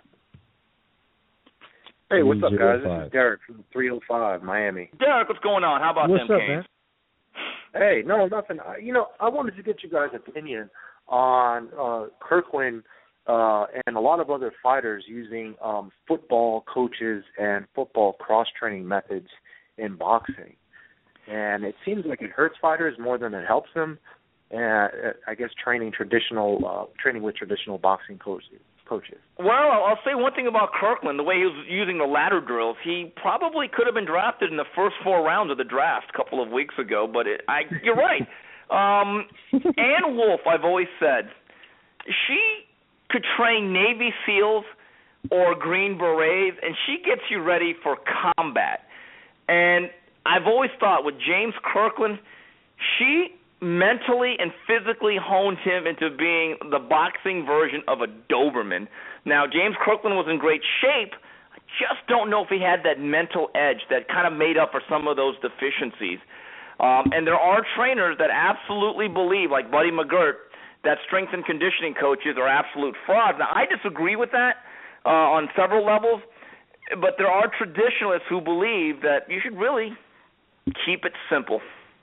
Hey, what's up, guys? This is Derek from 305, Miami. Derek, what's going on? How about what's them up, games? Man? Hey, no, nothing. I wanted to get you guys' opinion on Kirkland and a lot of other fighters using football coaches and football cross-training methods in boxing. And it seems like it hurts fighters more than it helps them. I guess training with traditional boxing coaches. Well, I'll say one thing about Kirkland, the way he was using the ladder drills, he probably could have been drafted in the first 4 rounds of the draft a couple of weeks ago, but you're right. Ann Wolfe, I've always said, she could train Navy SEALs or Green Berets, and she gets you ready for combat. And I've always thought with James Kirkland, she mentally and physically honed him into being the boxing version of a Doberman. Now, James Kirkland was in great shape. I just don't know if he had that mental edge that kind of made up for some of those deficiencies. And there are trainers that absolutely believe, like Buddy McGirt, that strength and conditioning coaches are absolute frauds. Now, I disagree with that on several levels, but there are traditionalists who believe that you should really keep it simple.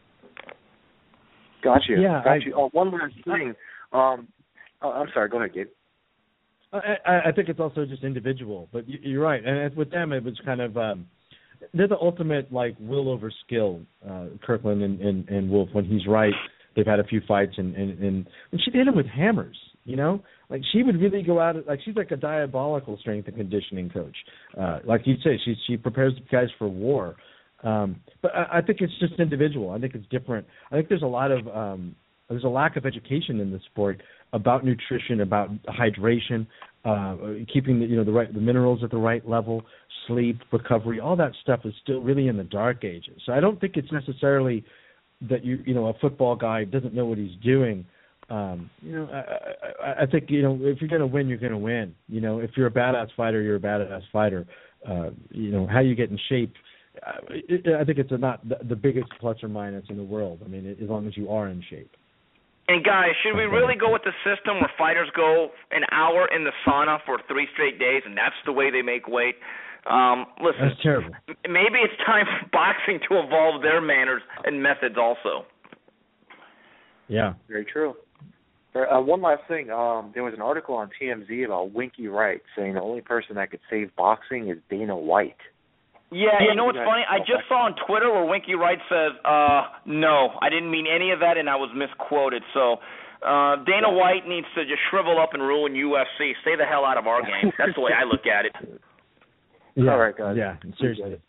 Gotcha. Yeah, Gotcha. One last thing. I'm sorry. Go ahead, Gabe. I think it's also just individual, but you're right. And with them, it was kind of they're the ultimate will over skill. Kirkland and Wolfe. When he's right, they've had a few fights, and she hit him with hammers. She would really go out she's like a diabolical strength and conditioning coach. Like you say, she prepares guys for war. But I think it's just individual. I think it's different. I think there's a lot of there's a lack of education in the sport about nutrition, about hydration, keeping the minerals at the right level, sleep, recovery. All that stuff is still really in the dark ages. So I don't think it's necessarily that a football guy doesn't know what he's doing. I think if you're going to win, you're going to win. If you're a badass fighter, you're a badass fighter. How you get in shape. I think it's not the biggest plus or minus in the world. I mean, as long as you are in shape. And guys, should we really go with the system where fighters go an hour in the sauna for 3 straight days, and that's the way they make weight? Listen, that's terrible. Maybe it's time for boxing to evolve their manners and methods also. Yeah, very true. One last thing. There was an article on TMZ about Winky Wright saying the only person that could save boxing is Dana White. Yeah, you know what's funny? I just saw on Twitter where Winky Wright says, no, I didn't mean any of that, and I was misquoted. So Dana White needs to just shrivel up and ruin UFC. Stay the hell out of our game. That's the way I look at it. Yeah, all right, guys. Yeah, seriously.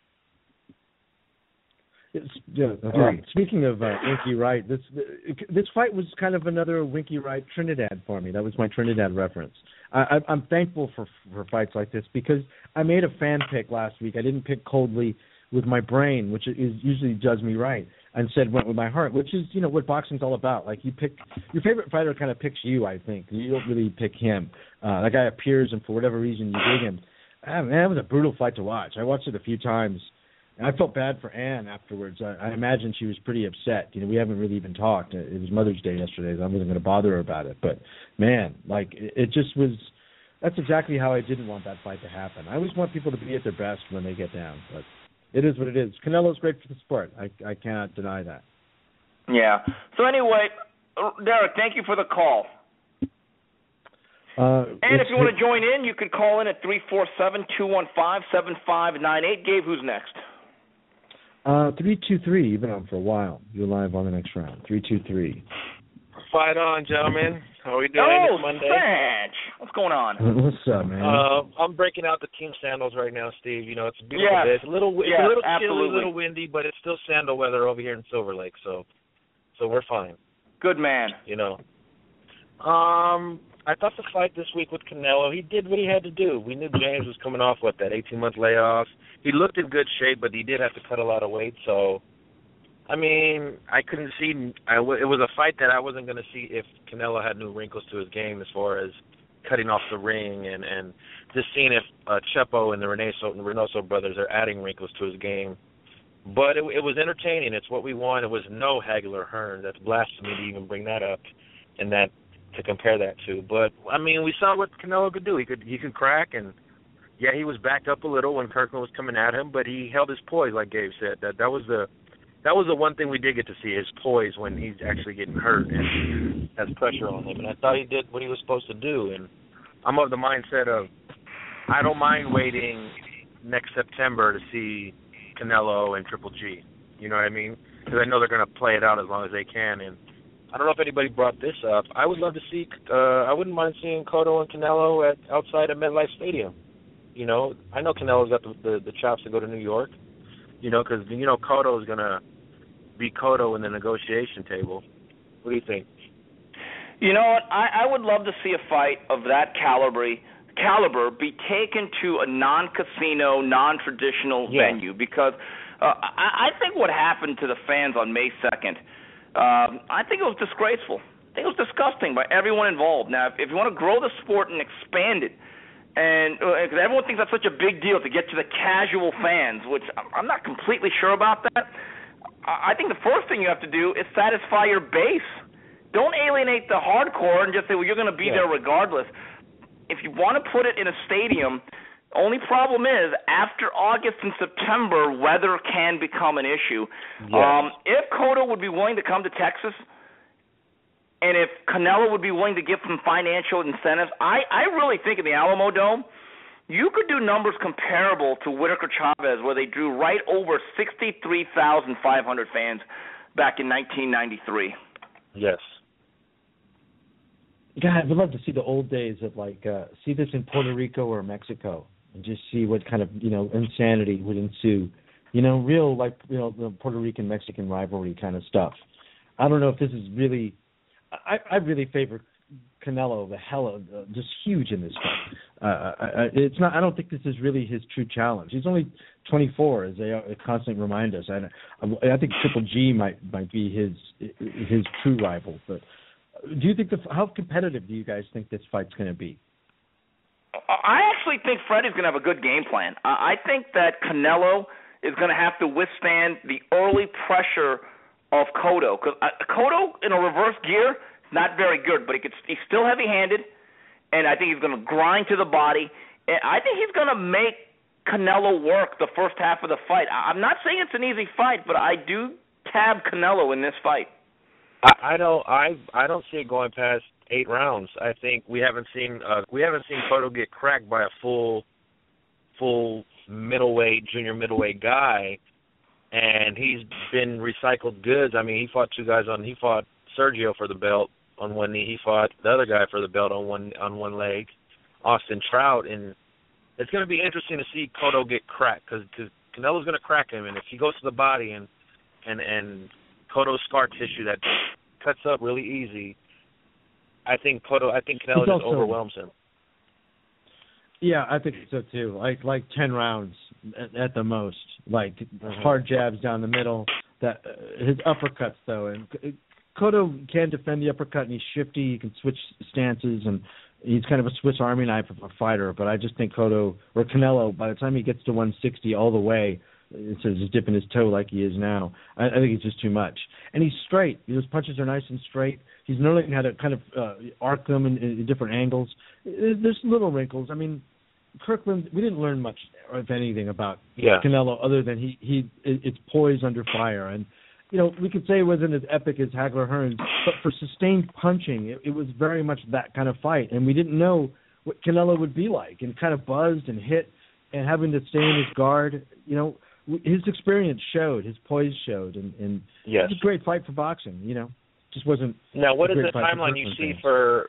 Right. Speaking of Winky Wright, this fight was kind of another Winky Wright Trinidad for me. That was my Trinidad reference. I'm thankful for fights like this because I made a fan pick last week. I didn't pick coldly with my brain, which usually does me right. I instead went with my heart, which is what boxing's all about. Like you pick your favorite fighter, kind of picks you. I think you don't really pick him. That guy appears, and for whatever reason you dig him. Man, it was a brutal fight to watch. I watched it a few times. And I felt bad for Ann afterwards. I imagine she was pretty upset. We haven't really even talked. It was Mother's Day yesterday. So I wasn't going to bother her about it. But, man, it just was – that's exactly how I didn't want that fight to happen. I always want people to be at their best when they get down. But it is what it is. Canelo's great for the sport. I cannot deny that. Yeah. So, anyway, Derek, thank you for the call. And if you want to join in, you can call in at 347-215-7598. Gabe, who's next? 323. You've been on for a while. You're live on the next round. 323. Fight on, gentlemen. How are we doing? It's Monday. Sanch. What's going on? What's up, man? I'm breaking out the team sandals right now, Steve. It's a beautiful day. It's a little chilly, a little windy, but it's still sandal weather over here in Silver Lake, so we're fine. Good man. I thought the fight this week with Canelo, he did what he had to do. We knew James was coming off, that 18-month layoff. He looked in good shape, but he did have to cut a lot of weight. So, I couldn't see – it was a fight that I wasn't going to see if Canelo had new wrinkles to his game as far as cutting off the ring and just seeing if Chepo and the Reynoso brothers are adding wrinkles to his game. But it was entertaining. It's what we want. It was no Hagler Hearn. That's blasphemy to even bring that up and that – to compare that to. But we saw what Canelo could do. He could crack, and he was backed up a little when Kirkland was coming at him, but he held his poise, like Gabe said. That was the one thing we did get to see, his poise when he's actually getting hurt and has pressure on him. And I thought he did what he was supposed to do. And I'm of the mindset of I don't mind waiting next September to see Canelo and Triple G. You know what I mean? Because I know they're going to play it out as long as they can. And I don't know if anybody brought this up. I would love to see. I wouldn't mind seeing Cotto and Canelo outside of MetLife Stadium. I know Canelo's got the chops to go to New York. Because Cotto is gonna be Cotto in the negotiation table. What do you think? You know what? I would love to see a fight of that caliber be taken to a non-casino, non-traditional venue because I think what happened to the fans on May 2nd. I think it was disgraceful. I think it was disgusting by everyone involved. Now, if you want to grow the sport and expand it, and because everyone thinks that's such a big deal to get to the casual fans, which I'm not completely sure about that, I think the first thing you have to do is satisfy your base. Don't alienate the hardcore and just say, well, you're going to be there regardless. If you want to put it in a stadium, only problem is, after August and September, weather can become an issue. Yes. If Cotto would be willing to come to Texas, and if Canelo would be willing to give some financial incentives, I really think in the Alamo Dome, you could do numbers comparable to Whitaker Chavez, where they drew right over 63,500 fans back in 1993. Yes. God, I would love to see the old days of see this in Puerto Rico or Mexico. And just see what kind of, insanity would ensue. Real, the Puerto Rican-Mexican rivalry kind of stuff. I don't know if this is really – I really favor Canelo just huge in this fight. It's not. I don't think this is really his true challenge. He's only 24, as they constantly remind us. I think Triple G might be his true rival. But do you think how competitive do you guys think this fight's going to be? I actually think Freddie's going to have a good game plan. I think that Canelo is going to have to withstand the early pressure of Cotto. Because Cotto in a reverse gear is not very good, but he's still heavy-handed, and I think he's going to grind to the body. And I think he's going to make Canelo work the first half of the fight. I'm not saying it's an easy fight, but I do tab Canelo in this fight. I don't see it going past 8 rounds. I think we haven't seen Cotto get cracked by a full junior middleweight guy, and he's been recycled goods. I mean, he fought he fought Sergio for the belt on one knee. He fought the other guy for the belt on one leg, Austin Trout, and it's going to be interesting to see Cotto get cracked because Canelo's going to crack him, and if he goes to the body and Cotto's scar tissue that cuts up really easy, I think Canelo just overwhelms him. Yeah, I think so too. Like 10 rounds at the most. Like hard jabs down the middle. That his uppercuts though, and Cotto can defend the uppercut, and he's shifty. He can switch stances, and he's kind of a Swiss Army knife of a fighter. But I just think Canelo, by the time he gets to 160 all the way, instead of just dipping his toe like he is now, I think it's just too much. And he's straight. His punches are nice and straight. He's learning how to kind of arc them in different angles. There's little wrinkles. I mean, Kirkland, we didn't learn much, if anything, about Canelo other than it's poised under fire. And, we could say it wasn't as epic as Hagler-Hearns, but for sustained punching, it was very much that kind of fight. And we didn't know what Canelo would be like, and kind of buzzed and hit and having to stay in his guard. His experience showed, his poise showed, and yes. It was a great fight for boxing, just wasn't. Now, what is the timeline you see for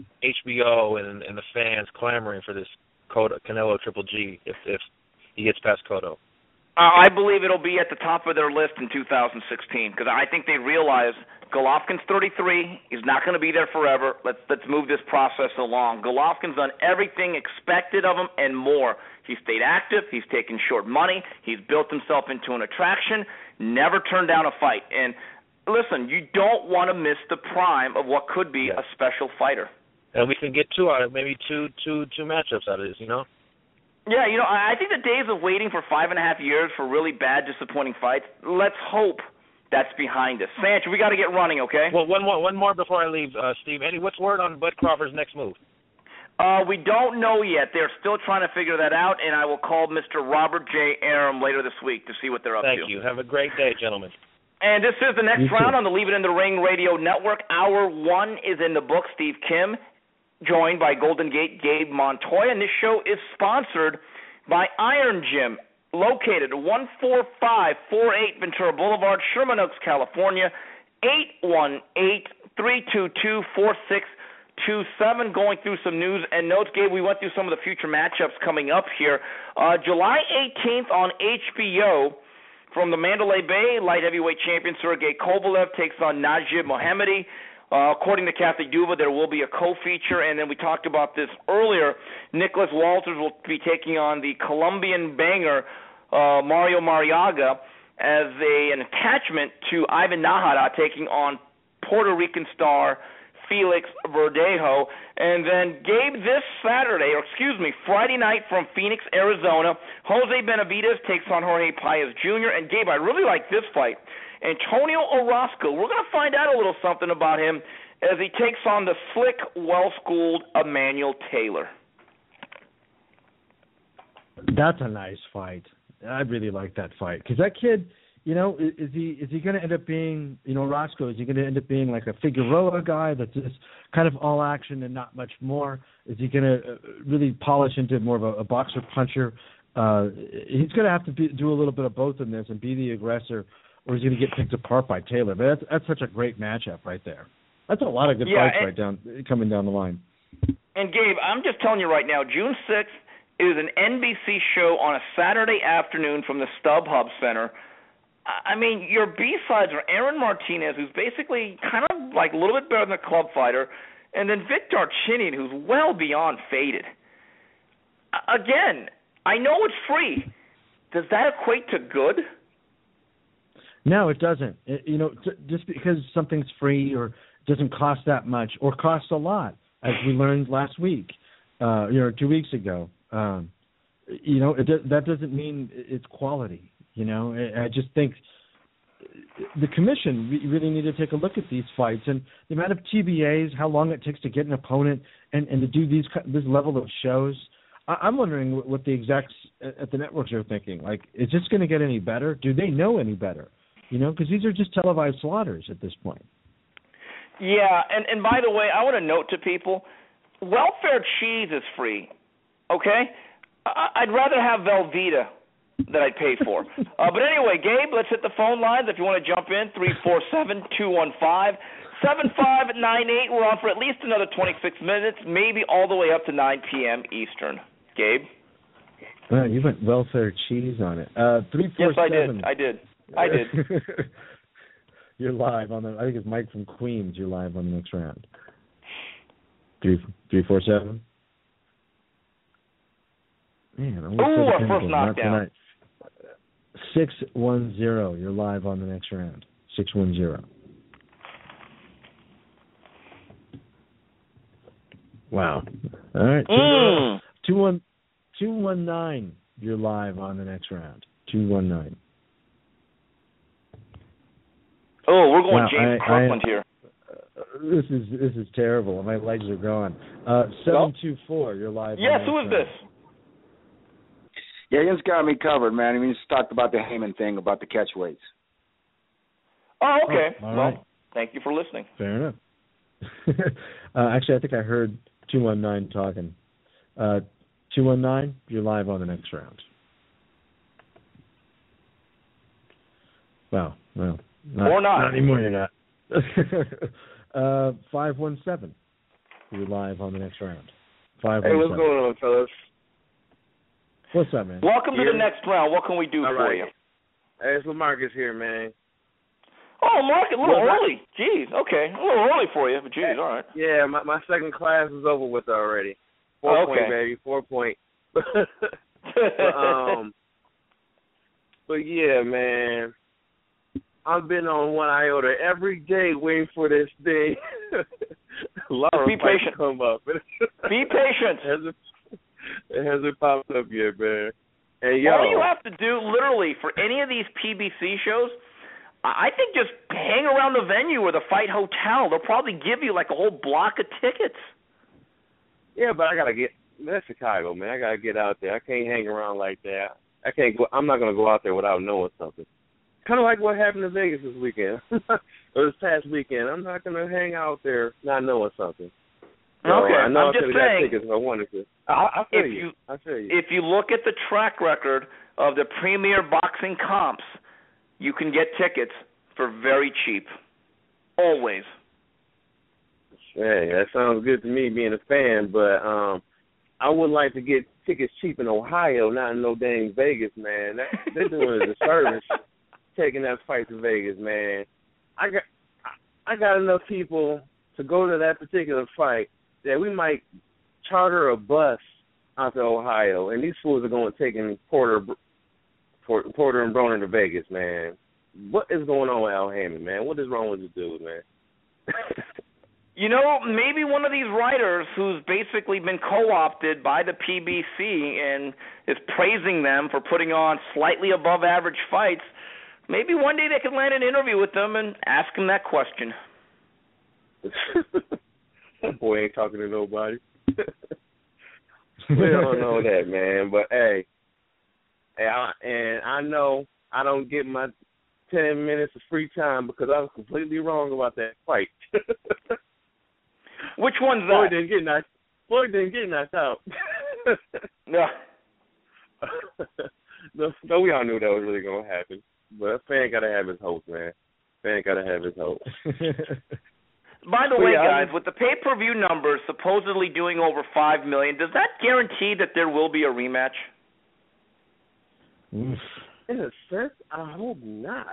HBO and the fans clamoring for this Canelo Triple G if he gets past Cotto? I believe it'll be at the top of their list in 2016 because I think they realize Golovkin's 33. He's not going to be there forever. Let's move this process along. Golovkin's done everything expected of him and more. He stayed active. He's taken short money. He's built himself into an attraction. Never turned down a fight. And listen, you don't want to miss the prime of what could be a special fighter. And we can get two matchups out of this, Yeah, I think the days of waiting for 5.5 years for really bad, disappointing fights, let's hope that's behind us. Sanch, we got to get running, okay? Well, one more before I leave, Steve. Eddie, what's word on Bud Crawford's next move? We don't know yet. They're still trying to figure that out, and I will call Mr. Robert J. Arum later this week to see what they're up to. Thank you. Have a great day, gentlemen. And this is the next round on the Leave It in the Ring Radio Network. Hour 1 is in the book. Steve Kim, joined by Golden Gate Gabe Montoya, and this show is sponsored by Iron Gym, located at 14548 Ventura Boulevard, Sherman Oaks, California, 818-322-4627. Going through some news and notes, Gabe, we went through some of the future matchups coming up here. July 18th on HBO, from the Mandalay Bay, light heavyweight champion Sergey Kovalev takes on Najib Mohammadi. According to Kathy Duva, there will be a co-feature, and then we talked about this earlier. Nicholas Walters will be taking on the Colombian banger Mario Mariaga as an attachment to Ivan Nahara taking on Puerto Rican star Felix Verdejo. And then, Gabe, Friday night from Phoenix, Arizona, Jose Benavidez takes on Jorge Paez Jr. And, Gabe, I really like this fight. Antonio Orozco, we're going to find out a little something about him as he takes on the slick, well-schooled Emmanuel Taylor. That's a nice fight. I really like that fight because that kid, is he going to end up being, Orozco? Is he going to end up being like a Figueroa guy that's just kind of all action and not much more? Is he going to really polish into more of a boxer puncher? He's going to have to do a little bit of both in this and be the aggressor, or he's going to get picked apart by Taylor. But that's such a great matchup right there. That's a lot of good fights coming down the line. And, Gabe, I'm just telling you right now, June 6th is an NBC show on a Saturday afternoon from the StubHub Center. I mean, your B-sides are Aaron Martinez, who's basically kind of like a little bit better than a club fighter, and then Vic Darchinyan, who's well beyond faded. Again, I know it's free. Does that equate to good? No, it doesn't. Just because something's free or doesn't cost that much or costs a lot, as we learned last week, 2 weeks ago, that doesn't mean it's quality. I just think the commission really need to take a look at these fights and the amount of TBAs, how long it takes to get an opponent, and to do this level of shows. I'm wondering what the execs at the networks are thinking. Like, is this going to get any better? Do they know any better? Because these are just televised slaughters at this point. Yeah, and by the way, I want to note to people, welfare cheese is free, okay? I'd rather have Velveeta that I pay for. But anyway, Gabe, let's hit the phone lines if you want to jump in. 347-215-7598. We're on for at least another 26 minutes, maybe all the way up to 9 p.m. Eastern. Gabe? Well, you went welfare cheese on it. 347. Yes, I did. You're live on the. I think it's Mike from Queens. You're live on the next round. 347. Man, our first knockdown. 610. You're live on the next round. 610. Wow. All right. 219. You're live on the next round. 219. Oh, we're going James Kirkland here. This is terrible. My legs are gone. 724. You're live. Yes. Who is this? Yeah, he's got me covered, man. I mean, he's talked about the Heyman thing, about the catch weights. Oh, okay. All right. Thank you for listening. Fair enough. Actually, I think I heard 219 talking. 219, you're live on the next round. Wow. Well, not anymore. You're not. 517, you're live on the next round. 517. Hey, what's going on, fellas? What's up, man? Welcome to the next round. What can we do for you? Hey, it's LaMarcus here, man. Oh, Marcus, a little early. Jeez, okay. A little early for you, but jeez, all right. Yeah, my second class is over with already. 4 point, baby, 4 point. But yeah, man, I've been on one iota every day waiting for this thing. Be patient. Come up. Be patient. It hasn't popped up yet, man. And all you have to do, literally, for any of these PBC shows, I think just hang around the venue or the Fight Hotel. They'll probably give you like a whole block of tickets. Yeah, but I gotta get. That's Chicago, man. I gotta get out there. I can't hang around like that. I can't go. I'm not gonna go out there without knowing something. Kind of like what happened in Vegas this weekend, or this past weekend. I'm not gonna hang out there not knowing something. So okay, I know I'm just saying. Tickets if I wanted to. I feel you. If you look at the track record of the premier boxing comps, you can get tickets for very cheap. Always. Hey, that sounds good to me, being a fan. But I would like to get tickets cheap in Ohio, not in no dang Vegas, man. They're doing a disservice taking that fight to Vegas, man. I got enough people to go to that particular fight that we might charter a bus out to Ohio, and these fools are going taking Porter and Broner to Vegas, man. What is going on with Al Hammond, man? What is wrong with this dude, man? You know, maybe one of these writers who's basically been co-opted by the PBC and is praising them for putting on slightly above average fights, maybe one day they could land an interview with them and ask them that question. That boy ain't talking to nobody. We don't know that, man. But, hey, I know I don't get my 10 minutes of free time because I was completely wrong about that fight. Which one's that? Floyd didn't get knocked out. No. No, we all knew that was really going to happen. But a fan got to have his hope, man. Fan got to have his hope. By the way, guys, with the pay-per-view numbers supposedly doing over $5 million, does that guarantee that there will be a rematch? In a sense, I hope not.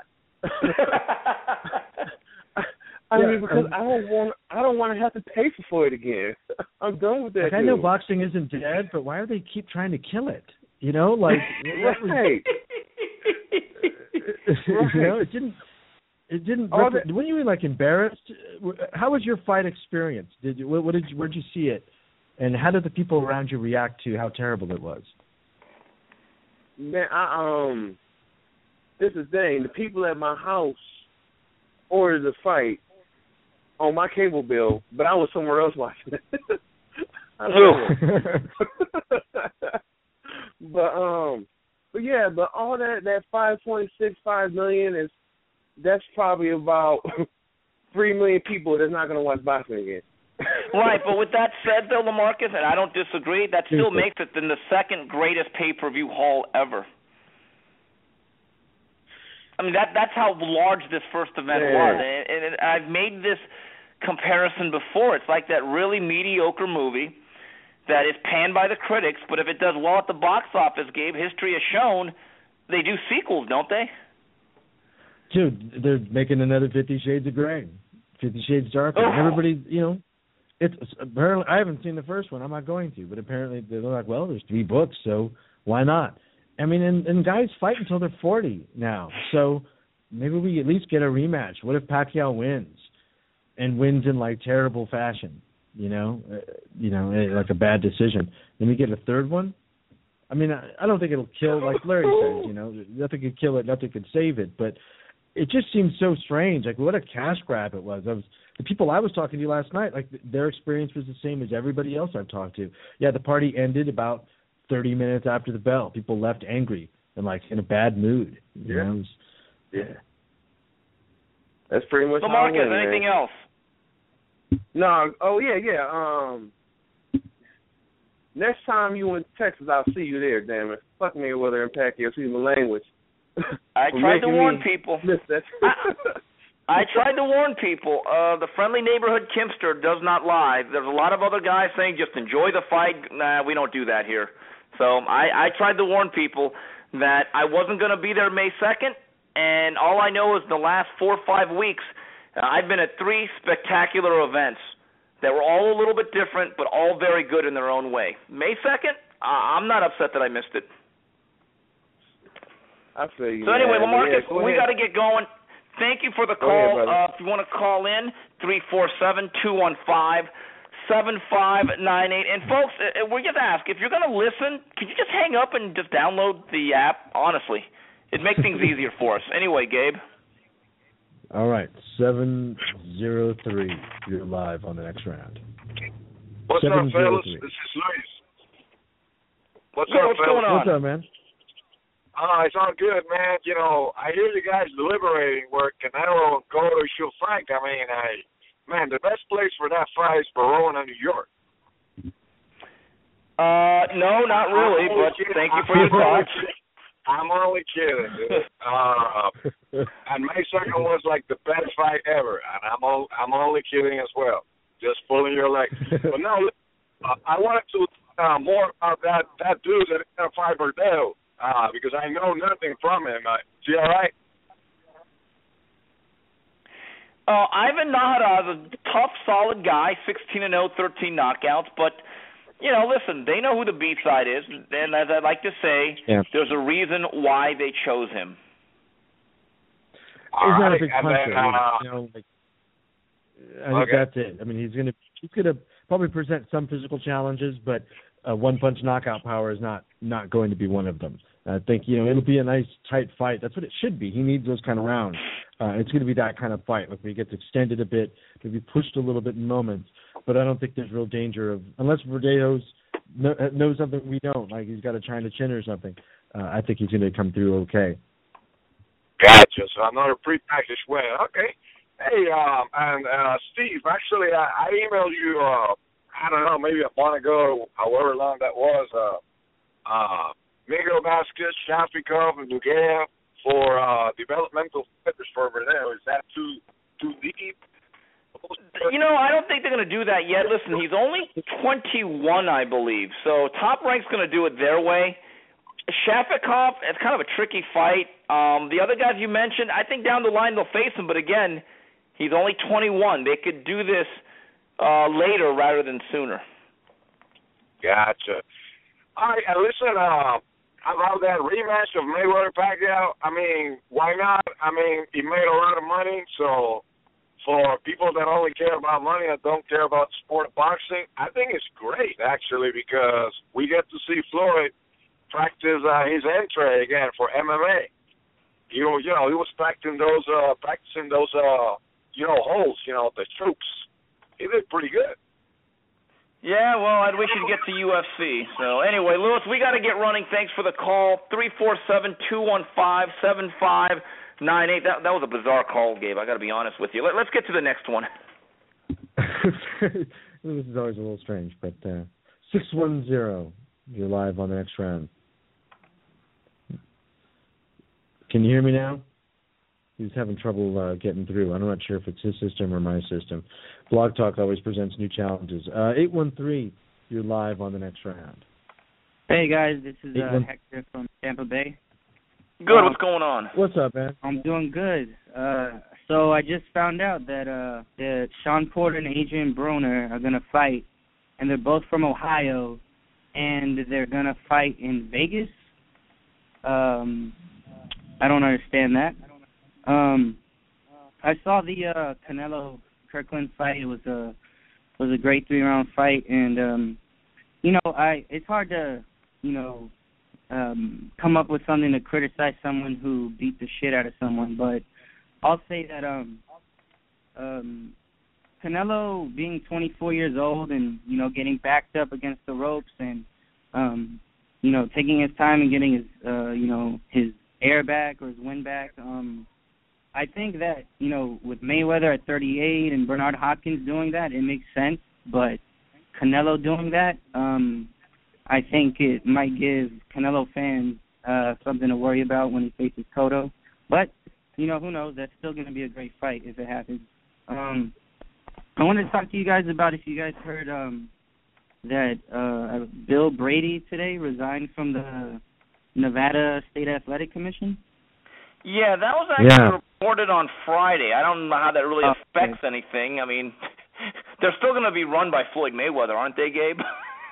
I mean, because I don't want to have to pay for Floyd again. I'm done with that. Like, I know boxing isn't dead, but why do they keep trying to kill it? You know, like right. You know, it didn't. When you were like embarrassed, how was your fight experience? Where'd you see it, and how did the people around you react to how terrible it was? Man, this is the thing. The people at my house ordered the fight on my cable bill, but I was somewhere else watching it. But all that $5.65 million that's probably about 3 million people that's not going to watch boxing again. Right, but with that said, though, LaMarcus, and I don't disagree, that still makes it then the second greatest pay-per-view haul ever. I mean, that's how large this first event was. And I've made this comparison before. It's like that really mediocre movie that is panned by the critics, but if it does well at the box office, Gabe, history has shown they do sequels, don't they? Dude, they're making another 50 Shades of Grey, 50 Shades Darker. Oh. Everybody, it's apparently, I haven't seen the first one. I'm not going to, but apparently they're like, well, there's 3 books, so why not? I mean, and guys fight until they're 40 now, so maybe we at least get a rematch. What if Pacquiao wins, and wins in like terrible fashion? Like a bad decision. Then we get a third one. I mean, I don't think it'll kill, like Larry says. Nothing could kill it, nothing could save it. But it just seems so strange. Like, what a cash grab it was. The people I was talking to last night, like, their experience was the same as everybody else I've talked to. Yeah, the party ended about 30 minutes after the bell. People left angry and, like, in a bad mood. Yeah. That's pretty much how Marcus, it went, anything man. else? No. Oh, yeah. Next time you in Texas, I'll see you there, damn it. Fuck me whether in Pacquiao, excuse my language. I tried to warn people. I tried to warn people. The friendly neighborhood Kimster does not lie. There's a lot of other guys saying just enjoy the fight. Nah, we don't do that here. So I tried to warn people that I wasn't going to be there May 2nd, and all I know is the last 4 or 5 weeks, I've been at 3 spectacular events that were all a little bit different, but all very good in their own way. May 2nd, I'm not upset that I missed it. I feel you. So anyway, man. LaMarcus, Yeah, we got to get going. Thank you for the call. Go ahead, if you want to call in, 347-215-7598. And folks, we just ask, if you're going to listen, could you just hang up and just download the app? Honestly, it'd make things easier for us. Anyway, Gabe. All right, 703. You're live on the next round. What's up, fellas? This is Luis. What's up, what's going on? What's up, man? It's all good, man. I hear you guys deliberating where Canelo and Cotto should fight. I mean, the best place for that fight is Verona, New York. No, not really, but thank you for your thoughts. I'm only kidding, dude. And May 2nd was like the best fight ever, and I'm only kidding as well. Just pulling your leg. But no, I wanted to more about that dude that is going to fight Verdell, because I know nothing from him. Is he all right? Ivan Nahara is a tough, solid guy, 16-0, 13 knockouts, but listen, they know who the B-side is, and as I like to say, there's a reason why they chose him. He's not a big puncher. I think that's it. I mean, he's gonna probably present some physical challenges, but one-punch knockout power is not going to be one of them. I think it'll be a nice tight fight. That's what it should be. He needs those kind of rounds. It's going to be that kind of fight, like where he gets extended a bit, maybe pushed a little bit in moments. But I don't think there's real danger of, unless Verdejo knows something we don't, like he's got a China chin or something. I think he's going to come through okay. Gotcha. So another pre-practice win. Okay. Hey, and Steve, actually, I emailed you, I don't know, maybe a month ago, however long that was, Miguel Vasquez, Shafikov, and Duguay for developmental fitness for Verdell. Is that too deep? I don't think they're going to do that yet. Listen, he's only 21, I believe, so Top Rank's going to do it their way. Shafikov, it's kind of a tricky fight. The other guys you mentioned, I think down the line they'll face him, but again, he's only 21. They could do this later rather than sooner. Gotcha. All right, and listen, about that rematch of Mayweather-Pacquiao, I mean, why not? I mean, he made a lot of money, so for people that only care about money and don't care about the sport of boxing, I think it's great, actually, because we get to see Floyd practice his entry again for MMA. He was practicing those holds, the troops. He did pretty good. Yeah, well, I wish he'd get to UFC. So anyway, Lewis, we got to get running. Thanks for the call. 347-215-7598. That was a bizarre call, Gabe. I got to be honest with you. Let's get to the next one. This is always a little strange, but 610, you're live on the next round. Can you hear me now? He's having trouble getting through. I'm not sure if it's his system or my system. Blog Talk always presents new challenges. 813, you're live on the next round. Hey, guys, this is Hector from Tampa Bay. Good, what's going on? What's up, man? I'm doing good. So I just found out that Sean Porter and Adrian Broner are going to fight, and they're both from Ohio, and they're going to fight in Vegas. I don't understand that. I saw the Canelo Kirkland fight. It was a great 3-round fight, and it's hard to come up with something to criticize someone who beat the shit out of someone, but I'll say that Canelo being 24 years old and getting backed up against the ropes and taking his time and getting his air back or his wind back. I think that, with Mayweather at 38 and Bernard Hopkins doing that, it makes sense. But Canelo doing that, I think it might give Canelo fans something to worry about when he faces Cotto. But, who knows? That's still going to be a great fight if it happens. I wanted to talk to you guys about if you guys heard that Bill Brady today resigned from the Nevada State Athletic Commission. Yeah, that was actually reported on Friday. I don't know how that really affects anything. I mean, they're still going to be run by Floyd Mayweather, aren't they, Gabe?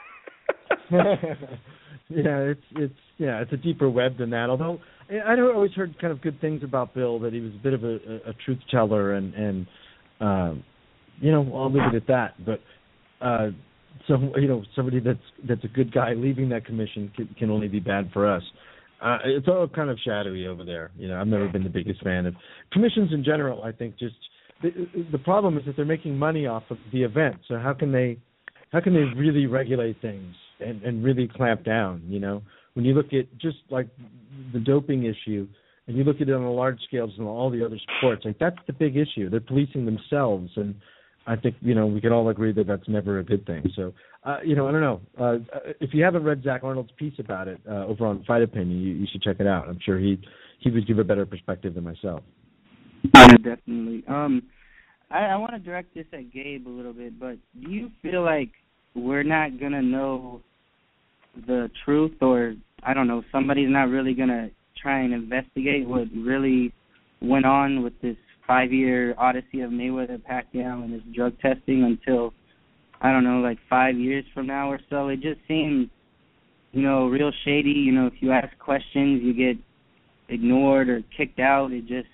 It's a deeper web than that. Although I always heard kind of good things about Bill, that he was a bit of a truth teller, and I'll leave it at that. But somebody that's a good guy leaving that commission can only be bad for us. It's all kind of shadowy over there. I've never been the biggest fan of commissions in general. I think just the problem is that they're making money off of the event. So how can they really regulate things and really clamp down? When you look at just like the doping issue, and you look at it on a large scale and all the other sports, like that's the big issue. They're policing themselves, and I think we can all agree that that's never a good thing. So I don't know. If you haven't read Zach Arnold's piece about it over on Fight Opinion, you should check it out. I'm sure he would give a better perspective than myself. Yeah, definitely. I want to direct this at Gabe a little bit, but do you feel like we're not going to know the truth, or, I don't know, somebody's not really going to try and investigate what really went on with this 5-year odyssey of Mayweather, Pacquiao, and his drug testing until, I don't know, like 5 years from now or so? It just seems, real shady. If you ask questions, you get ignored or kicked out. It just,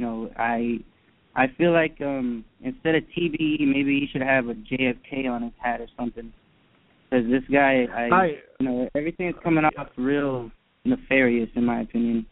I feel like instead of TV, maybe he should have a JFK on his hat or something. Because this guy, everything's coming off real nefarious, in my opinion.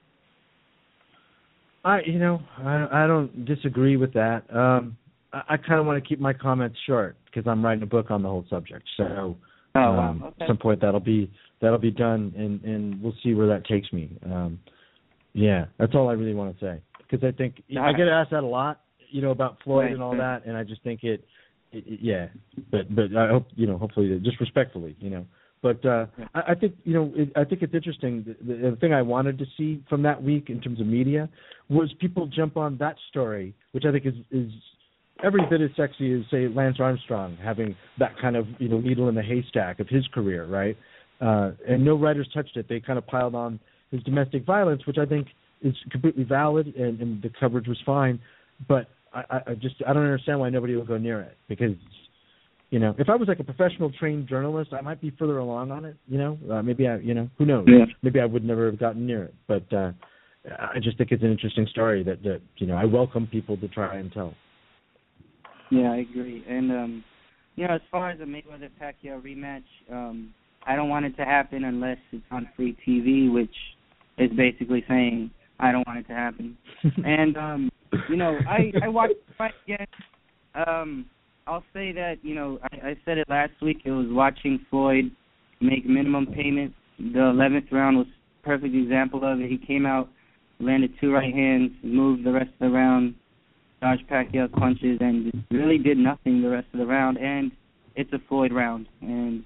I don't disagree with that. I kind of want to keep my comments short because I'm writing a book on the whole subject. So at some point that'll be done, and we'll see where that takes me. That's all I really want to say, because I think I get asked that a lot, about Floyd and all that, and I just think but I hope hopefully just respectfully, But I think I think it's interesting. The thing I wanted to see from that week in terms of media was people jump on that story, which I think is every bit as sexy as, say, Lance Armstrong having that kind of needle in the haystack of his career, right? And no writers touched it. They kind of piled on his domestic violence, which I think is completely valid, and the coverage was fine. But I don't understand why nobody will go near it, because if I was like a professional trained journalist, I might be further along on it. Maybe who knows? Yeah. Maybe I would never have gotten near it. But I just think it's an interesting story that I welcome people to try and tell. Yeah, I agree. And as far as the Mayweather-Pacquiao rematch, I don't want it to happen unless it's on free TV, which is basically saying I don't want it to happen. And I watched the fight again. I'll say that, I said it last week. It was watching Floyd make minimum payments. The 11th round was a perfect example of it. He came out, landed 2 right hands, moved the rest of the round, dodged Pacquiao's punches and just really did nothing the rest of the round. And it's a Floyd round, and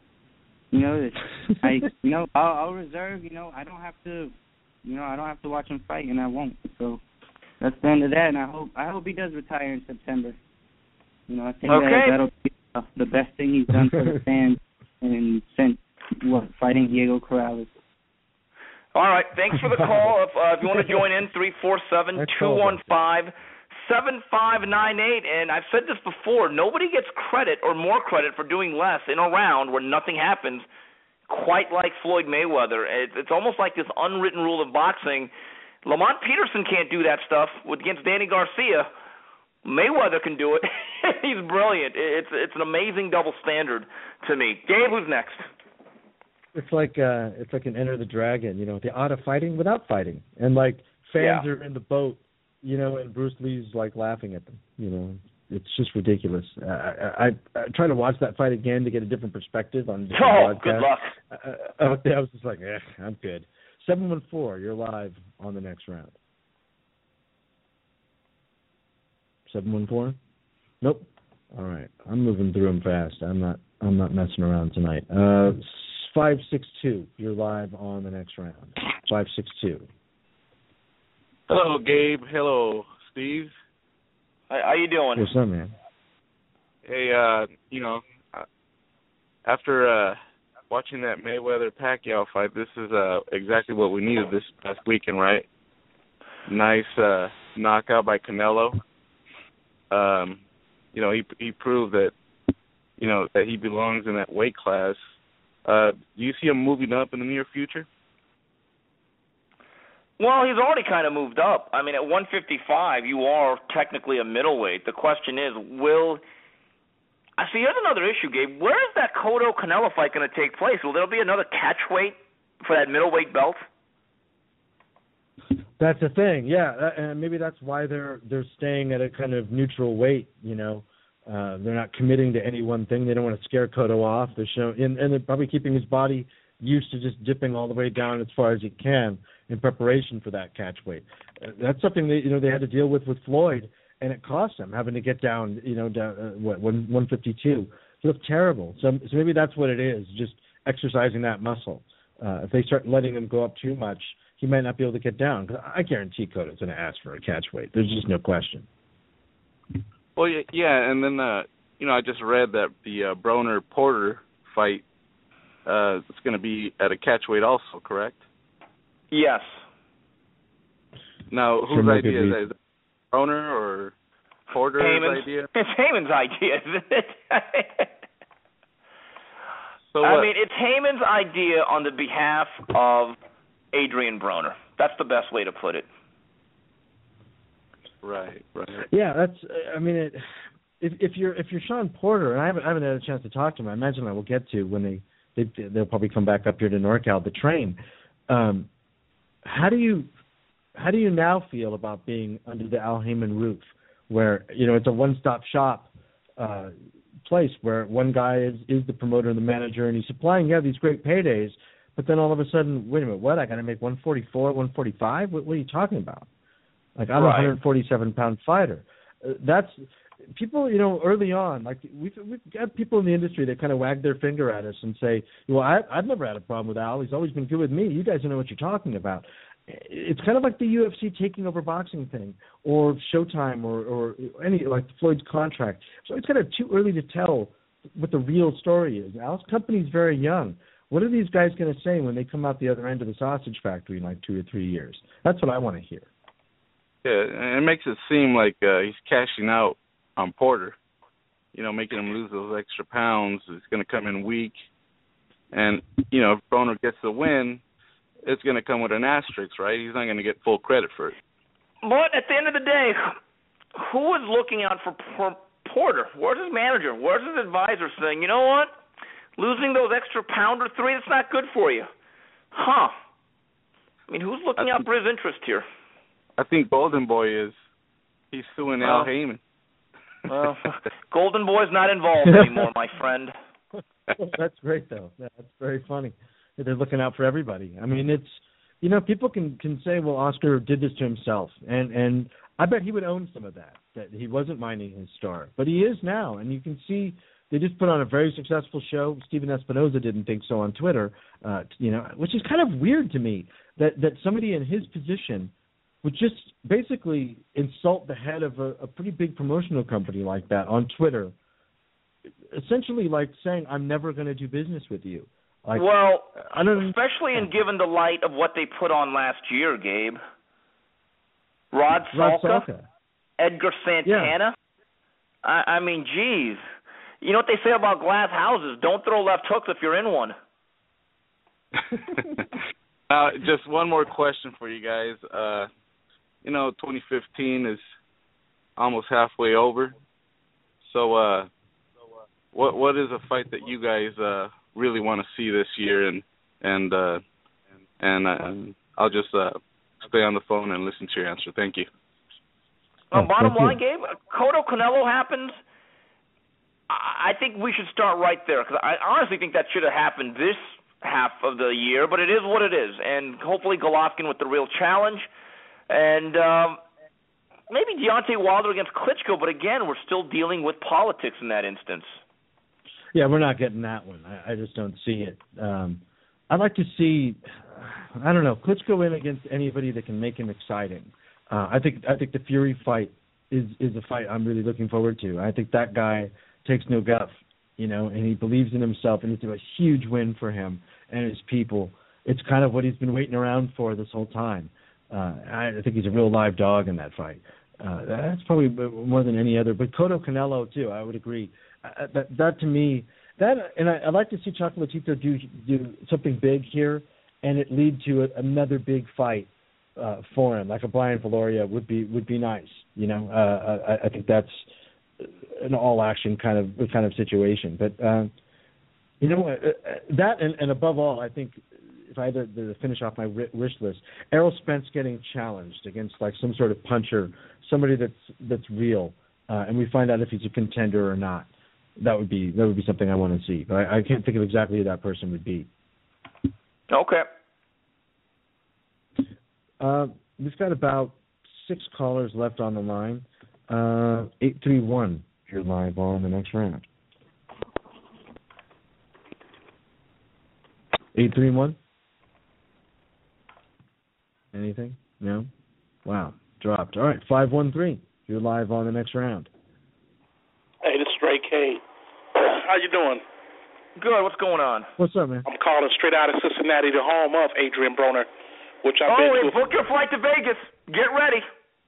I'll reserve. I don't have to. I don't have to watch him fight, and I won't. So that's the end of that. And I hope he does retire in September. I think that'll be the best thing he's done for the fans and since fighting Diego Corrales. All right, thanks for the call. If you want to join in, 347-215-7598. And I've said this before, nobody gets credit or more credit for doing less in a round where nothing happens quite like Floyd Mayweather. It's almost like this unwritten rule of boxing. Lamont Peterson can't do that stuff against Danny Garcia. Mayweather can do it. He's brilliant. It's an amazing double standard to me. Gabe, who's next? It's like an Enter the Dragon, the art of fighting without fighting, and like fans are in the boat, and Bruce Lee's like laughing at them. It's just ridiculous. I tried to watch that fight again to get a different perspective on. Good luck. I was just like, I'm good. 714, you're live on the next round. 714? Nope. All right, I'm moving through them fast. I'm not messing around tonight. 562, you're live on the next round. 562. Hello, Gabe. Hello, Steve. How you doing? What's up, man? Hey, after watching that Mayweather-Pacquiao fight, this is exactly what we needed this past weekend, right? Nice knockout by Canelo. He proved that, that he belongs in that weight class. Do you see him moving up in the near future? Well, he's already kind of moved up. I mean, at 155, you are technically a middleweight. The question is, here's another issue, Gabe. Where is that Cotto-Canelo fight going to take place? Will there be another catchweight for that middleweight belt? That's the thing, yeah. And maybe that's why they're staying at a kind of neutral weight, They're not committing to any one thing. They don't want to scare Cotto off. And they're probably keeping his body used to just dipping all the way down as far as he can in preparation for that catch weight. That's something they had to deal with Floyd, and it cost them having to get down 152. He looked terrible. So maybe that's what it is, just exercising that muscle. If they start letting him go up too much, he might not be able to get down. Because I guarantee Cotto's going to ask for a catch weight. There's just no question. Well, yeah, and then I just read that the Broner-Porter fight is going to be at a catchweight also, correct? Yes. Now, whose idea is that? Is it Broner or Porter's idea? It's Heyman's idea, isn't it? So it's Heyman's idea on the behalf of Adrian Broner. That's the best way to put it. Right. Yeah, that's. If you're Sean Porter, and I haven't had a chance to talk to him. I imagine I will get to when they'll probably come back up here to NorCal to train. How do you now feel about being under the Al Heyman roof, where it's a one-stop shop place where one guy is the promoter and the manager, and he's supplying these great paydays, but then all of a sudden, wait a minute, what? I got to make 144, 145? What are you talking about? Like, I'm a 147-pound fighter. That's people, early on, like we've got people in the industry that kind of wag their finger at us and say, well, I've never had a problem with Al. He's always been good with me. You guys don't know what you're talking about. It's kind of like the UFC taking over boxing thing, or Showtime, or any, like Floyd's contract. So it's kind of too early to tell what the real story is. Al's company's very young. What are these guys going to say when they come out the other end of the sausage factory in like 2 or 3 years? That's what I want to hear. Yeah, and it makes it seem like he's cashing out on Porter, making him lose those extra pounds. It's going to come in weak. And, if Broner gets the win, it's going to come with an asterisk, right? He's not going to get full credit for it. But at the end of the day, who is looking out for Porter? Where's his manager? Where's his advisor saying, you know what? Losing those extra pound or three, that's not good for you. Huh. Who's looking out for his interest here? I think Golden Boy is. He's suing Al Heyman. Well, Golden Boy's not involved anymore, my friend. That's great, though. That's very funny. They're looking out for everybody. It's, people can say, well, Oscar did this to himself, and I bet he would own some of that he wasn't minding his star. But he is now, and you can see they just put on a very successful show. Steven Espinoza didn't think so on Twitter, which is kind of weird to me that somebody in his position would just basically insult the head of a pretty big promotional company like that on Twitter, essentially like saying, I'm never going to do business with you. Like, well, I don't especially in given the light of what they put on last year, Gabe. Rod Salka. Edgar Santana. Yeah. I mean, geez. You know what they say about glass houses? Don't throw left hooks if you're in one. Just one more question for you guys. 2015 is almost halfway over. So what is a fight that you guys really want to see this year? And I'll just stay on the phone and listen to your answer. Thank you. Bottom line, Gabe, Cotto Canelo happens. I think we should start right there because I honestly think that should have happened this half of the year, but it is what it is. And hopefully Golovkin with the real challenge. And maybe Deontay Wilder against Klitschko, but again, we're still dealing with politics in that instance. Yeah, we're not getting that one. I just don't see it. I'd like to see, I don't know, Klitschko in against anybody that can make him exciting. I think the Fury fight is a fight I'm really looking forward to. I think that guy takes no guff, and he believes in himself, and it's a huge win for him and his people. It's kind of what he's been waiting around for this whole time. I think he's a real live dog in that fight. That's probably more than any other. But Cotto Canelo too, I would agree. That to me, and I'd like to see Chocolatito do something big here, and it lead to another big fight for him, like a Brian Valoria would be nice. I think that's an all action kind of situation. But that and above all, I think if I had to finish off my wish list, Errol Spence getting challenged against like some sort of puncher, somebody that's real, and we find out if he's a contender or not. That would be something I want to see. But I can't think of exactly who that person would be. Okay. We've got about 6 callers left on the line. 831, you're live on the next round. 831? Anything? No? Wow, dropped. All right, 513, you're live on the next round. Hey, this is Ray K. How you doing? Good. What's going on? What's up, man? I'm calling straight out of Cincinnati, the home of Adrian Broner, which I've been to. Book your flight to Vegas. Get ready.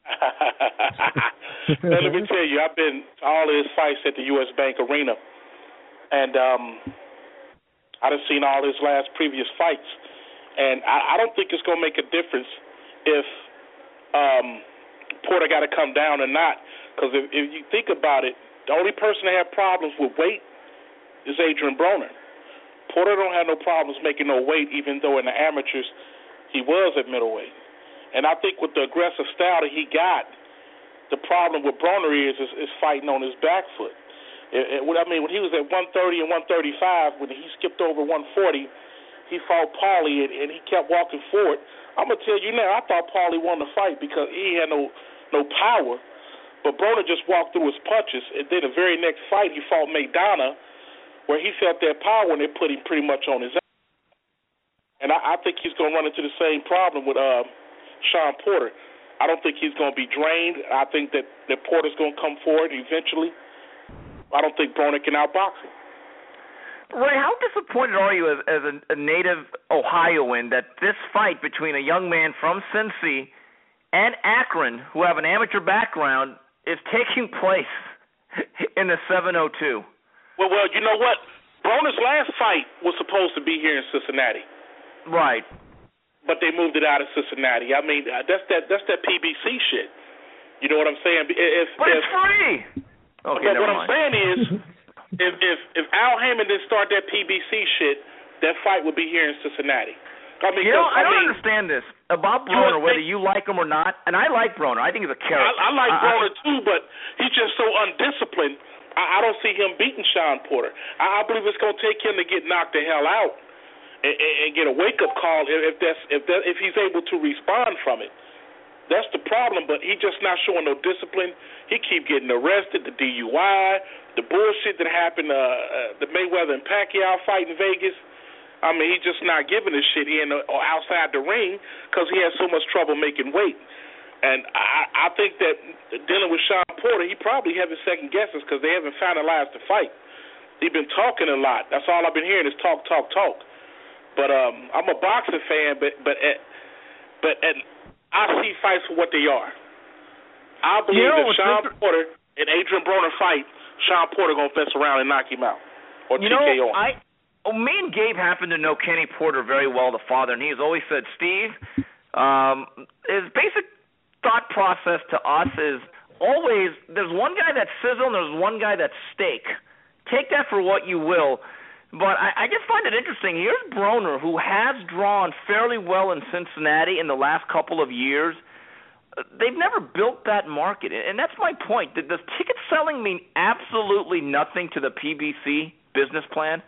Now, let me tell you, I've been to all of his fights at the U.S. Bank Arena, and I done seen all his previous fights, and I don't think it's going to make a difference if Porter got to come down or not, because if you think about it, the only person that had problems with weight is Adrian Broner. Porter don't have no problems making no weight, even though in the amateurs he was at middleweight. And I think with the aggressive style that he got, the problem with Broner is fighting on his back foot. When he was at 130 and 135, when he skipped over 140, he fought Paulie and he kept walking forward. I'm going to tell you now, I thought Paulie won the fight because he had no power. But Broner just walked through his punches, and then the very next fight he fought Maidana, where he felt that power and they put him pretty much on his ass. And I think he's going to run into the same problem with Sean Porter. I don't think he's going to be drained. I think that Porter's going to come forward eventually. I don't think Broner can outbox him. Ray, how disappointed are you as a native Ohioan that this fight between a young man from Cincy and Akron, who have an amateur background, is taking place in the 702? Well, you know what? Broner's last fight was supposed to be here in Cincinnati. Right. But they moved it out of Cincinnati. I mean, that's that PBC shit. You know what I'm saying? But it's free. Okay, but never what mind. I'm saying is, if Al Haymon didn't start that PBC shit, that fight would be here in Cincinnati. I don't understand this about Broner, whether you like him or not. And I like Broner. I think he's a character. I like Broner too, but he's just so undisciplined. I don't see him beating Sean Porter. I believe it's going to take him to get knocked the hell out and get a wake up call if he's able to respond from it. That's the problem, but he just not showing no discipline. He keep getting arrested, the DUI, the bullshit that happened, the Mayweather and Pacquiao fight in Vegas. I mean, he just not giving a shit in or outside the ring because he has so much trouble making weight. And I think that dealing with Sean Porter, he probably having second guesses because they haven't finalized the fight. He's been talking a lot. That's all I've been hearing is talk. But I'm a boxing fan, but I see fights for what they are. I believe if Sean Porter and Adrian Broner fight, Sean Porter gonna fess around and knock him out or TKO him. Me and Gabe happen to know Kenny Porter very well, the father, and he's always said, Steve, his basic thought process to us is always there's one guy that's sizzle and there's one guy that's steak. Take that for what you will. But I just find it interesting. Here's Broner, who has drawn fairly well in Cincinnati in the last couple of years. They've never built that market, and that's my point. Does ticket selling mean absolutely nothing to the PBC business plan?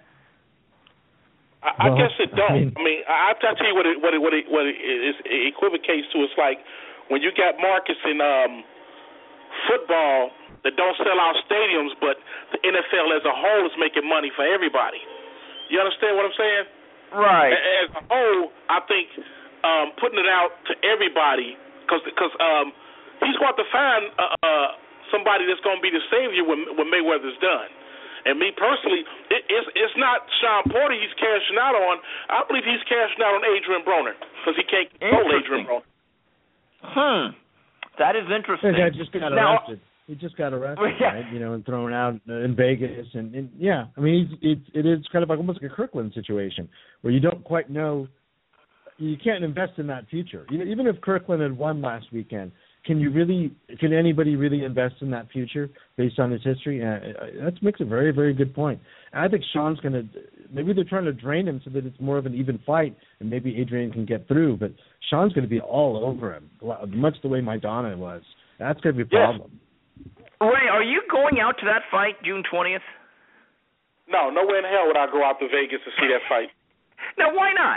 I guess it don't. I mean, I'll tell you what it equivocates to. It's like when you got markets in football that don't sell out stadiums, but the NFL as a whole is making money for everybody. You understand what I'm saying? Right. As a whole, I think putting it out to everybody, because he's going to find somebody that's going to be the savior when Mayweather's done. And me personally, it's not Sean Porter he's cashing out on. I believe he's cashing out on Adrian Broner because he can't control Adrian Broner. That is interesting. That guy just got arrested. He just got arrested, right? And thrown out in Vegas, and yeah, I mean, it is kind of like almost like a Kirkland situation where you don't quite know, you can't invest in that future. Even if Kirkland had won last weekend, can anybody really invest in that future based on his history? That makes a very, very good point. And I think Sean's maybe they're trying to drain him so that it's more of an even fight, and maybe Adrian can get through, but Sean's going to be all over him, much the way Maidana was. That's going to be a problem. Ray, are you going out to that fight June 20th? No, nowhere in hell would I go out to Vegas to see that fight. Now, why not?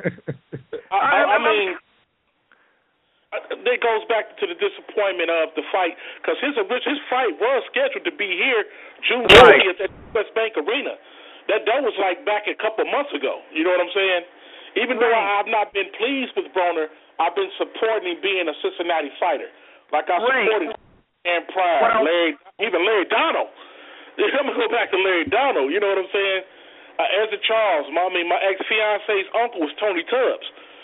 I mean, it goes back to the disappointment of the fight because his fight was scheduled to be here June 20th at West Bank Arena. That was like back a couple months ago. You know what I'm saying? Even though I've not been pleased with Broner, I've been supporting him being a Cincinnati fighter. Like I supported and Pride, Larry Donald. I'm going to go back to Larry Donald, you know what I'm saying? Ezra Charles, my ex-fiance's uncle was Tony Tubbs.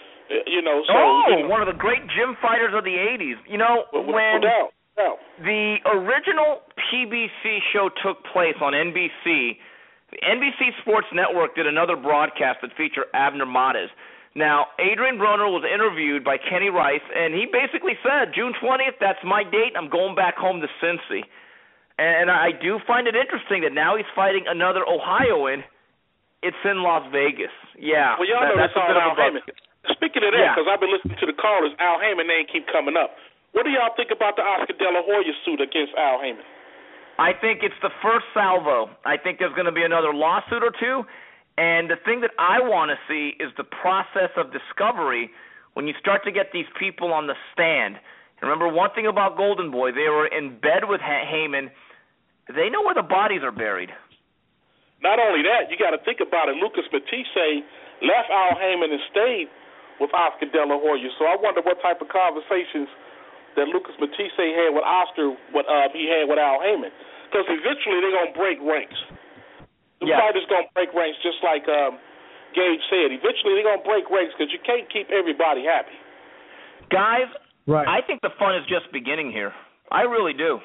One of the great gym fighters of the 80s. When the original PBC show took place on NBC, the NBC Sports Network did another broadcast that featured Abner Mares. Now, Adrian Broner was interviewed by Kenny Rice, and he basically said, June 20th, that's my date. I'm going back home to Cincy. And I do find it interesting that now he's fighting another Ohioan. It's in Las Vegas. Yeah. Well, y'all know that's all Al Heyman. Speaking of that, because I've been listening to the callers, Al Heyman name keep coming up. What do y'all think about the Oscar De La Hoya suit against Al Heyman? I think it's the first salvo. I think there's going to be another lawsuit or two. And the thing that I want to see is the process of discovery when you start to get these people on the stand. And remember one thing about Golden Boy, they were in bed with Heyman. They know where the bodies are buried. Not only that, you got to think about it. Lucas Matisse left Al Heyman and stayed with Oscar De La Hoya. So I wonder what type of conversations that Lucas Matisse had with Oscar, what he had with Al Heyman. Because eventually they're going to break ranks. The fighters going to break ranks just like Gage said. Eventually they're going to break ranks because you can't keep everybody happy. Guys, I think the fun is just beginning here. I really do.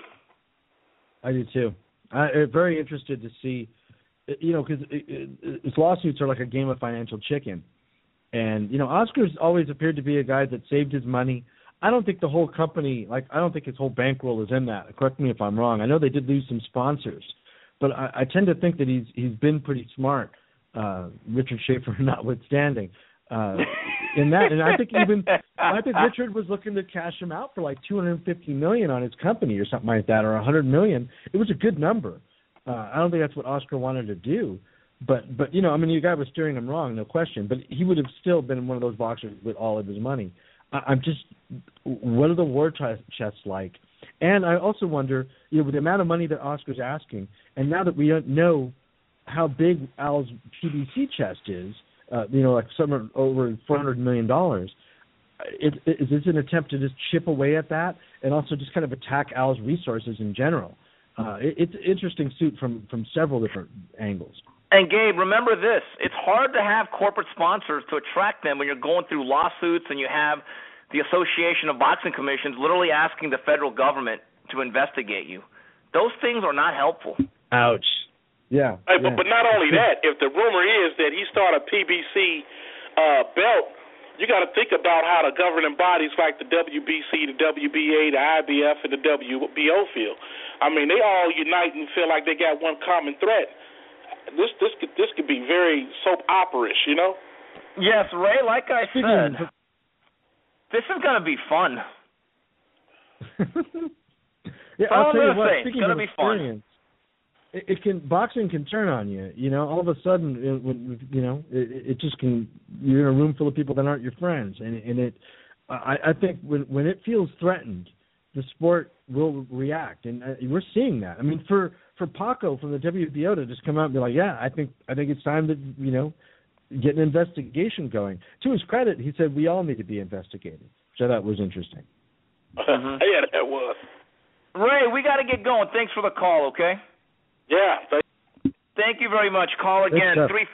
I do too. I'm very interested to see, because his lawsuits are like a game of financial chicken. And, Oscar's always appeared to be a guy that saved his money. I don't think the whole company, I don't think his whole bankroll is in that. Correct me if I'm wrong. I know they did lose some sponsors. But I tend to think that he's been pretty smart, Richard Schaefer notwithstanding, in that. And I think Richard was looking to cash him out for like $250 million on his company or something like that, or $100 million. It was a good number. I don't think that's what Oscar wanted to do. But the guy was steering him wrong, no question. But he would have still been one of those boxers with all of his money. what are the war chests like? And I also wonder, with the amount of money that Oscar's asking, and now that we don't know how big Al's PBC chest is, like somewhere over $400 million, is this an attempt to just chip away at that and also just kind of attack Al's resources in general? It's an interesting suit from several different angles. And Gabe, remember this: it's hard to have corporate sponsors to attract them when you're going through lawsuits and you have the Association of Boxing Commissions literally asking the federal government to investigate you. Those things are not helpful. Ouch. Yeah. Hey, but not only that, if the rumor is that he started a PBC belt, you got to think about how the governing bodies like the WBC, the WBA, the IBF, and the WBO feel. I mean, they all unite and feel like they got one common threat. This could be very soap opera-ish, you know? Yes, Ray, like I said, this is going to be fun. I'll tell you what, it's going to be fun. Boxing can turn on you. All of a sudden, it just can. You're in a room full of people that aren't your friends, and I think when it feels threatened, the sport will react, and we're seeing that. I mean, for Paco from the WBO to just come out and be like, yeah, I think it's time to get an investigation going. To his credit, he said we all need to be investigated, which I thought was interesting. Yeah, that was. Ray, we got to get going. Thanks for the call, okay? Yeah. Thank you very much. Call again,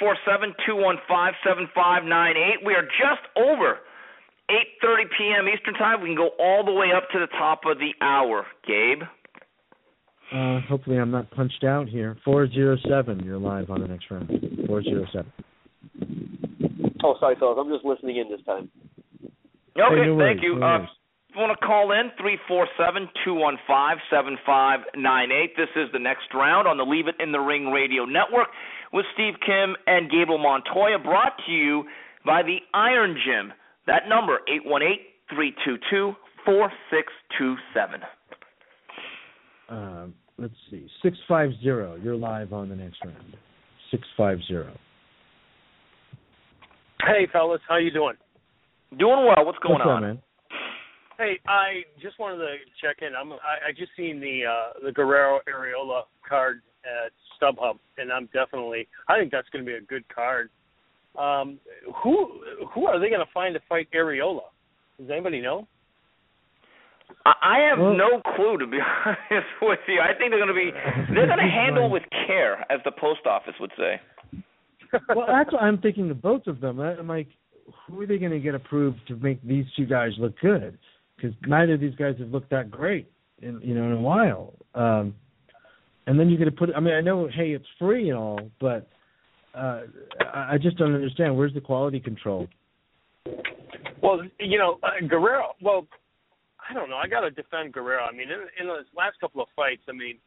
347-215-7598. We are just over 8:30 p.m. Eastern Time. We can go all the way up to the top of the hour. Gabe? Hopefully I'm not punched out here. 407, you're live on the next round. 407. Oh, sorry, fellas. I'm just listening in this time. Okay, thank you. If you want to call in, 347-215-7598. This is the next round on the Leave It in the Ring Radio Network with Steve Kim and Gabriel Montoya, brought to you by the Iron Gym. That number, 818-322-4627. Let's see, 650. You're live on the next round. 650. Hey, fellas, how you doing? Doing well. What's going on, man? Hey, I just wanted to check in. I just seen the Guerrero Arreola card at StubHub, and I think that's going to be a good card. Who are they going to find to fight Arreola? Does anybody know? I have no clue, to be honest with you. I think they're going to handle with care, as the post office would say. Well, that's what I'm thinking of both of them. I'm like, who are they going to get approved to make these two guys look good? Because neither of these guys have looked that great in a while. And then you're going to put. I mean, I know, hey, it's free and all, but I just don't understand. Where's the quality control? Well, Guerrero. Well, I don't know. I got to defend Guerrero. I mean, in his last couple of fights, I mean,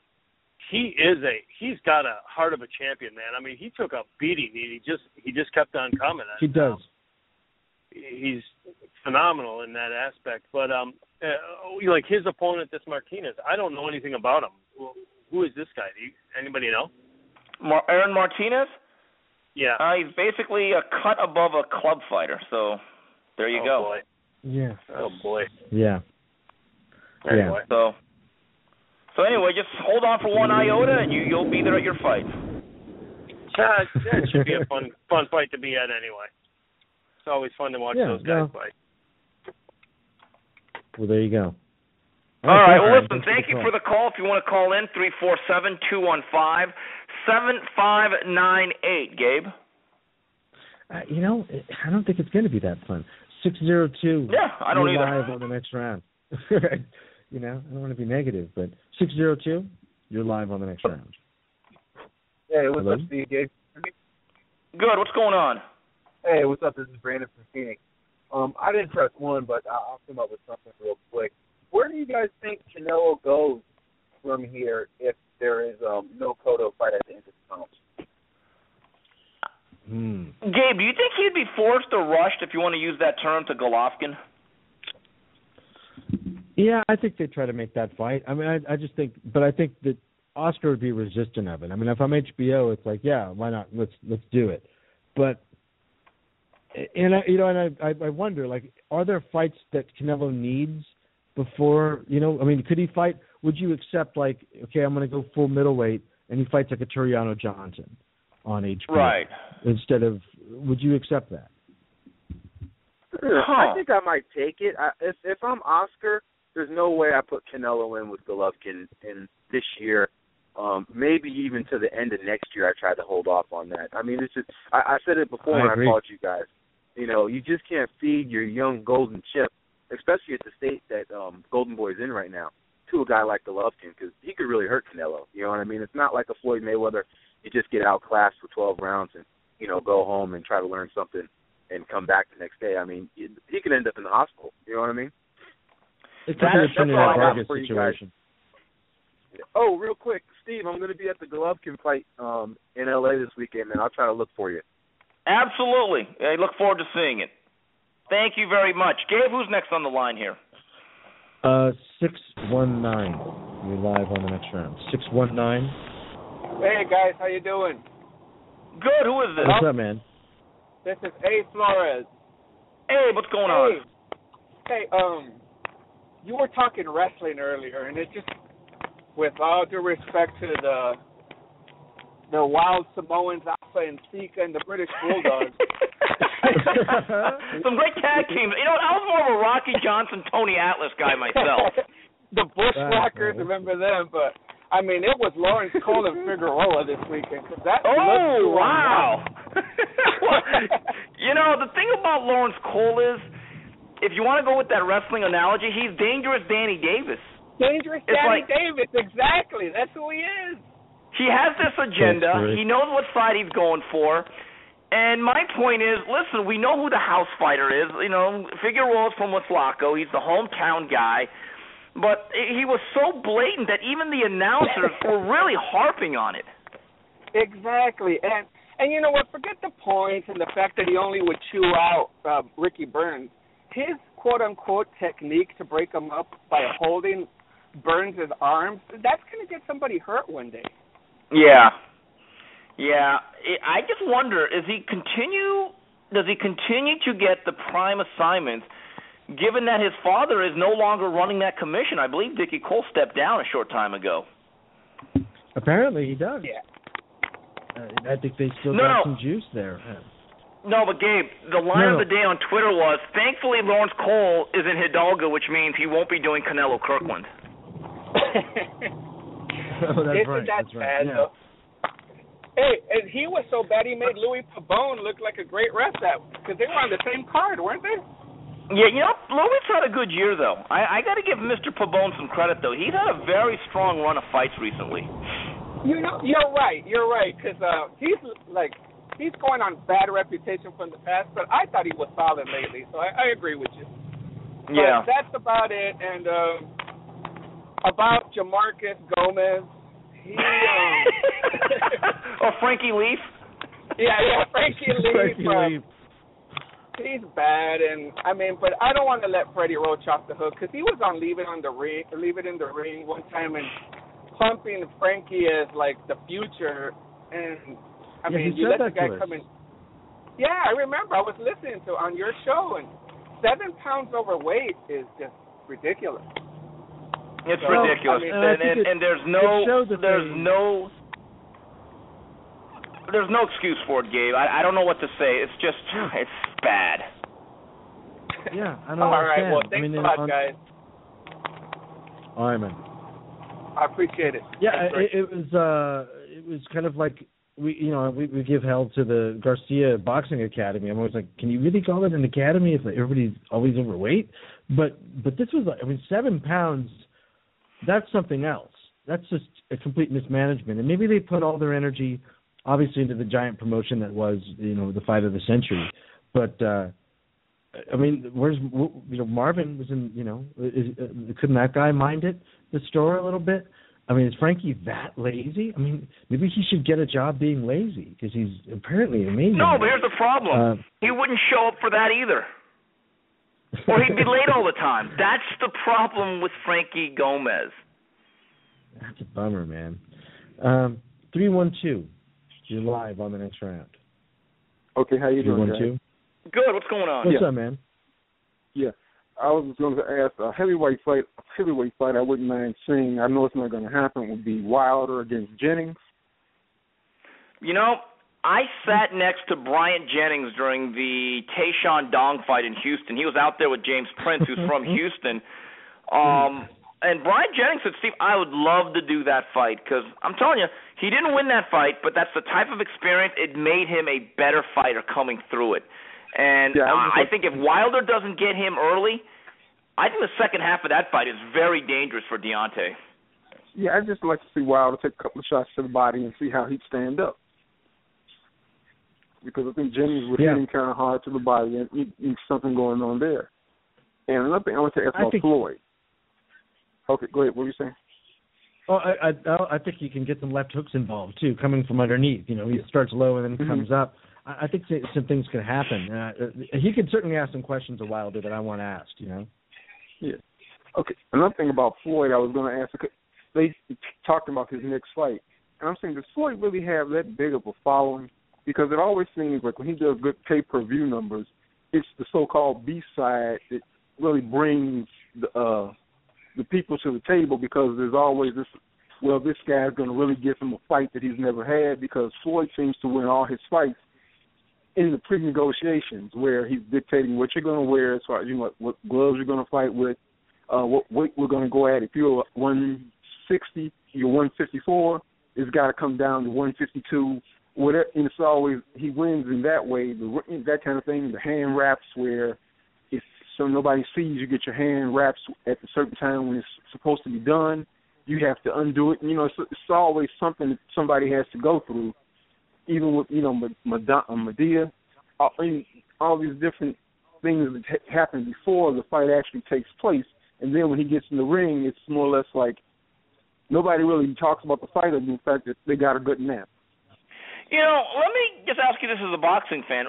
he's got a heart of a champion, man. I mean, he took a beating. He just kept on coming. He does. He's phenomenal in that aspect. But like his opponent, this Martinez, I don't know anything about him. Who is this guy? Anybody know? Aaron Martinez? Yeah. He's basically a cut above a club fighter. So there you go. Boy. Yeah. Oh boy. Yeah. Anyway. So anyway, just hold on for one iota, and you'll be there at your fight. That should be a fun fight to be at anyway. It's always fun to watch those guys fight. Well, there you go. All right. Well, listen, thank you for the call. If you want to call in, 347-215-7598. Gabe? I don't think it's going to be that fun. 602. Yeah, I don't either. Live on the next round. I don't want to be negative, but 602, you're live on the next round. Hey, what's up, Steve? Gabe? Good. What's going on? Hey, what's up? This is Brandon from Phoenix. I didn't press one, but I'll come up with something real quick. Where do you guys think Canelo goes from here if there is no Cotto fight at the end of the round? Gabe, do you think he'd be forced or rushed, if you want to use that term, to Golovkin? Yeah, I think they try to make that fight. I mean, I just think, but I think that Oscar would be resistant of it. I mean, if I'm HBO, it's like, yeah, why not? Let's do it. But And I wonder, like, are there fights that Canelo needs before, could he fight? Would you accept, like, okay, I'm going to go full middleweight, and he fights like a Turiano Johnson on HBO? Right. Instead of, would you accept that? I think I might take it. If I'm Oscar, there's no way I put Canelo in with Golovkin in this year. Maybe even to the end of next year, I try to hold off on that. I mean, it's just I said it before when I called you guys. You just can't feed your young golden chip, especially at the state that Golden Boy's in right now, to a guy like Golovkin, because he could really hurt Canelo. You know what I mean? It's not like a Floyd Mayweather. You just get outclassed for 12 rounds and go home and try to learn something and come back the next day. I mean, he could end up in the hospital. You know what I mean? It's a Trinidad Vargas situation. Oh, real quick, Steve, I'm going to be at the Golovkin fight in L.A. this weekend, and I'll try to look for you. Absolutely. I look forward to seeing it. Thank you very much. Gabe, who's next on the line here? 619. You're live on the next round. 619. Hey, guys. How you doing? Good. Who is this? What's up, man? This is A. Flores. Hey, what's going on? Hey, you were talking wrestling earlier, and it just, with all due respect to the Wild Samoans, Alpha and Sika, and the British Bulldogs. Some great tag teams. I was more of a Rocky Johnson, Tony Atlas guy myself. The Bushwhackers, remember them? But I mean, it was Lawrence Cole and Figueroa this weekend. Wow! The thing about Lawrence Cole is, if you want to go with that wrestling analogy, he's Dangerous Danny Davis. Dangerous Danny Davis, exactly. That's who he is. He has this agenda. He knows what side he's going for. And my point is, listen, we know who the house fighter is. Figueroa's from Westlaco. He's the hometown guy. But he was so blatant that even the announcers were really harping on it. Exactly. And you know what? Forget the points and the fact that he only would chew out Ricky Burns. His quote-unquote technique to break him up by holding Burns' arms, that's going to get somebody hurt one day. Yeah. I just wonder, does he continue to get the prime assignments, given that his father is no longer running that commission? I believe Dickie Cole stepped down a short time ago. Apparently he does. Yeah. I think they still got some juice there. No, but Gabe, the line of the day on Twitter was, thankfully Lawrence Cole is in Hidalgo, which means he won't be doing Canelo Kirkland. Isn't that bad, though? Hey, and he was so bad he made Louis Pabon look like a great ref because they were on the same card, weren't they? Yeah, Louis had a good year, though. I got to give Mr. Pabon some credit, though. He's had a very strong run of fights recently. You're right, because he's going on bad reputation from the past, but I thought he was solid lately, so I agree with you. Yeah. But that's about it, and about Jamarcus Gomez, he... Frankie Leaf? Yeah, Frankie Leaf. He's bad, but I don't want to let Freddie Roach off the hook, because he was on Leave It in the Ring one time and pumping Frankie as like the future, and you let the guy come in. Yeah, I remember. I was listening to on your show, and 7 pounds overweight is just ridiculous. It's ridiculous, and there's no excuse for it, Gabe. I don't know what to say. It's just it's bad. Yeah, I don't All understand. right, well, thanks a lot, guys. All right, man. I appreciate it. Yeah, it was kind of like we give hell to the Garcia Boxing Academy. I'm always like, can you really call it an academy if everybody's always overweight? But this was 7 pounds. That's something else. That's just a complete mismanagement. And maybe they put all their energy, obviously, into the giant promotion that was, the fight of the century. But where's Marvin was in? Couldn't that guy mind it? The store a little bit. Is Frankie that lazy? Maybe he should get a job being lazy because he's apparently amazing. No, but here's the problem. He wouldn't show up for that either. Or he'd be late all the time. That's the problem with Frankie Gomez. That's a bummer, man. 312. You're live on the next round. Okay, how you doing, 312? Good. What's going on? What's up, man? Yeah. I was going to ask a heavyweight fight I wouldn't mind seeing. I know it's not going to happen. Would be Wilder against Jennings. You know, I sat next to Bryant Jennings during the Tayshaun Dong fight in Houston. He was out there with James Prince, who's from Houston. And Bryant Jennings said, Steve, I would love to do that fight because I'm telling you, he didn't win that fight, but that's the type of experience. It made him a better fighter coming through it. And I think if Wilder doesn't get him early, I think the second half of that fight is very dangerous for Deontay. Yeah, I'd just like to see Wilder take a couple of shots to the body and see how he'd stand up. Because I think Jennings was hitting kind of hard to the body, and there's something going on there. And another thing I want to ask about Floyd. Okay, go ahead. What were you saying? Oh, I think you can get some left hooks involved too, coming from underneath. You know, he starts low and then comes up. I think some things could happen. He could certainly ask some questions of Wilder that I want asked. You know. Yeah. Okay. Another thing about Floyd, I was going to ask. They talked about his next fight, and I'm saying, does Floyd really have that big of a following? Because it always seems like when he does good pay-per-view numbers, it's the so-called B-side that really brings the people to the table, because there's always this, well, this guy's going to really give him a fight that he's never had, because Floyd seems to win all his fights in the pre-negotiations where he's dictating what you're going to wear as far as, you know, what gloves you're going to fight with, what weight we're going to go at. If you're 160, you're 154, it's got to come down to 152. Whatever, and it's always, he wins in that way, that kind of thing, the hand wraps where if so nobody sees, you get your hand wraps at a certain time when it's supposed to be done. You have to undo it. You know, it's always something that somebody has to go through, even with, you know, Medea, all these different things that happen before the fight actually takes place. And then when he gets in the ring, it's more or less like nobody really talks about the fight, and the fact that they got a good nap. You know, let me just ask you this as a boxing fan.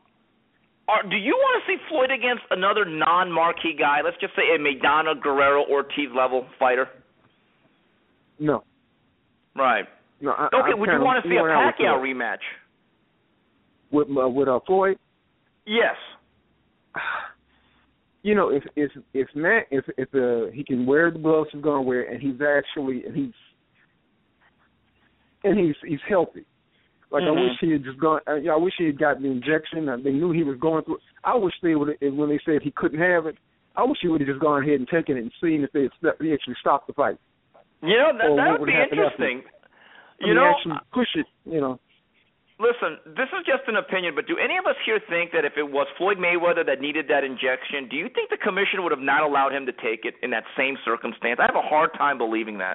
Do you want to see Floyd against another non-marquee guy? Let's just say a Maidana, Guerrero, Ortiz level fighter. No. Right. No. Okay. Would you want to see a Pacquiao rematch? With Floyd? Yes. You know, if he can wear the gloves he's going to wear, and he's healthy. Like, I wish he had just gone. I wish he had gotten the injection. They knew he was going through. I wish they would, when they said he couldn't have it, I wish he would have just gone ahead and taken it and seen if they actually stopped the fight. You know, that would be interesting. You know, actually push it. You know. Listen, this is just an opinion, but do any of us here think that if it was Floyd Mayweather that needed that injection, do you think the commission would have not allowed him to take it in that same circumstance? I have a hard time believing that.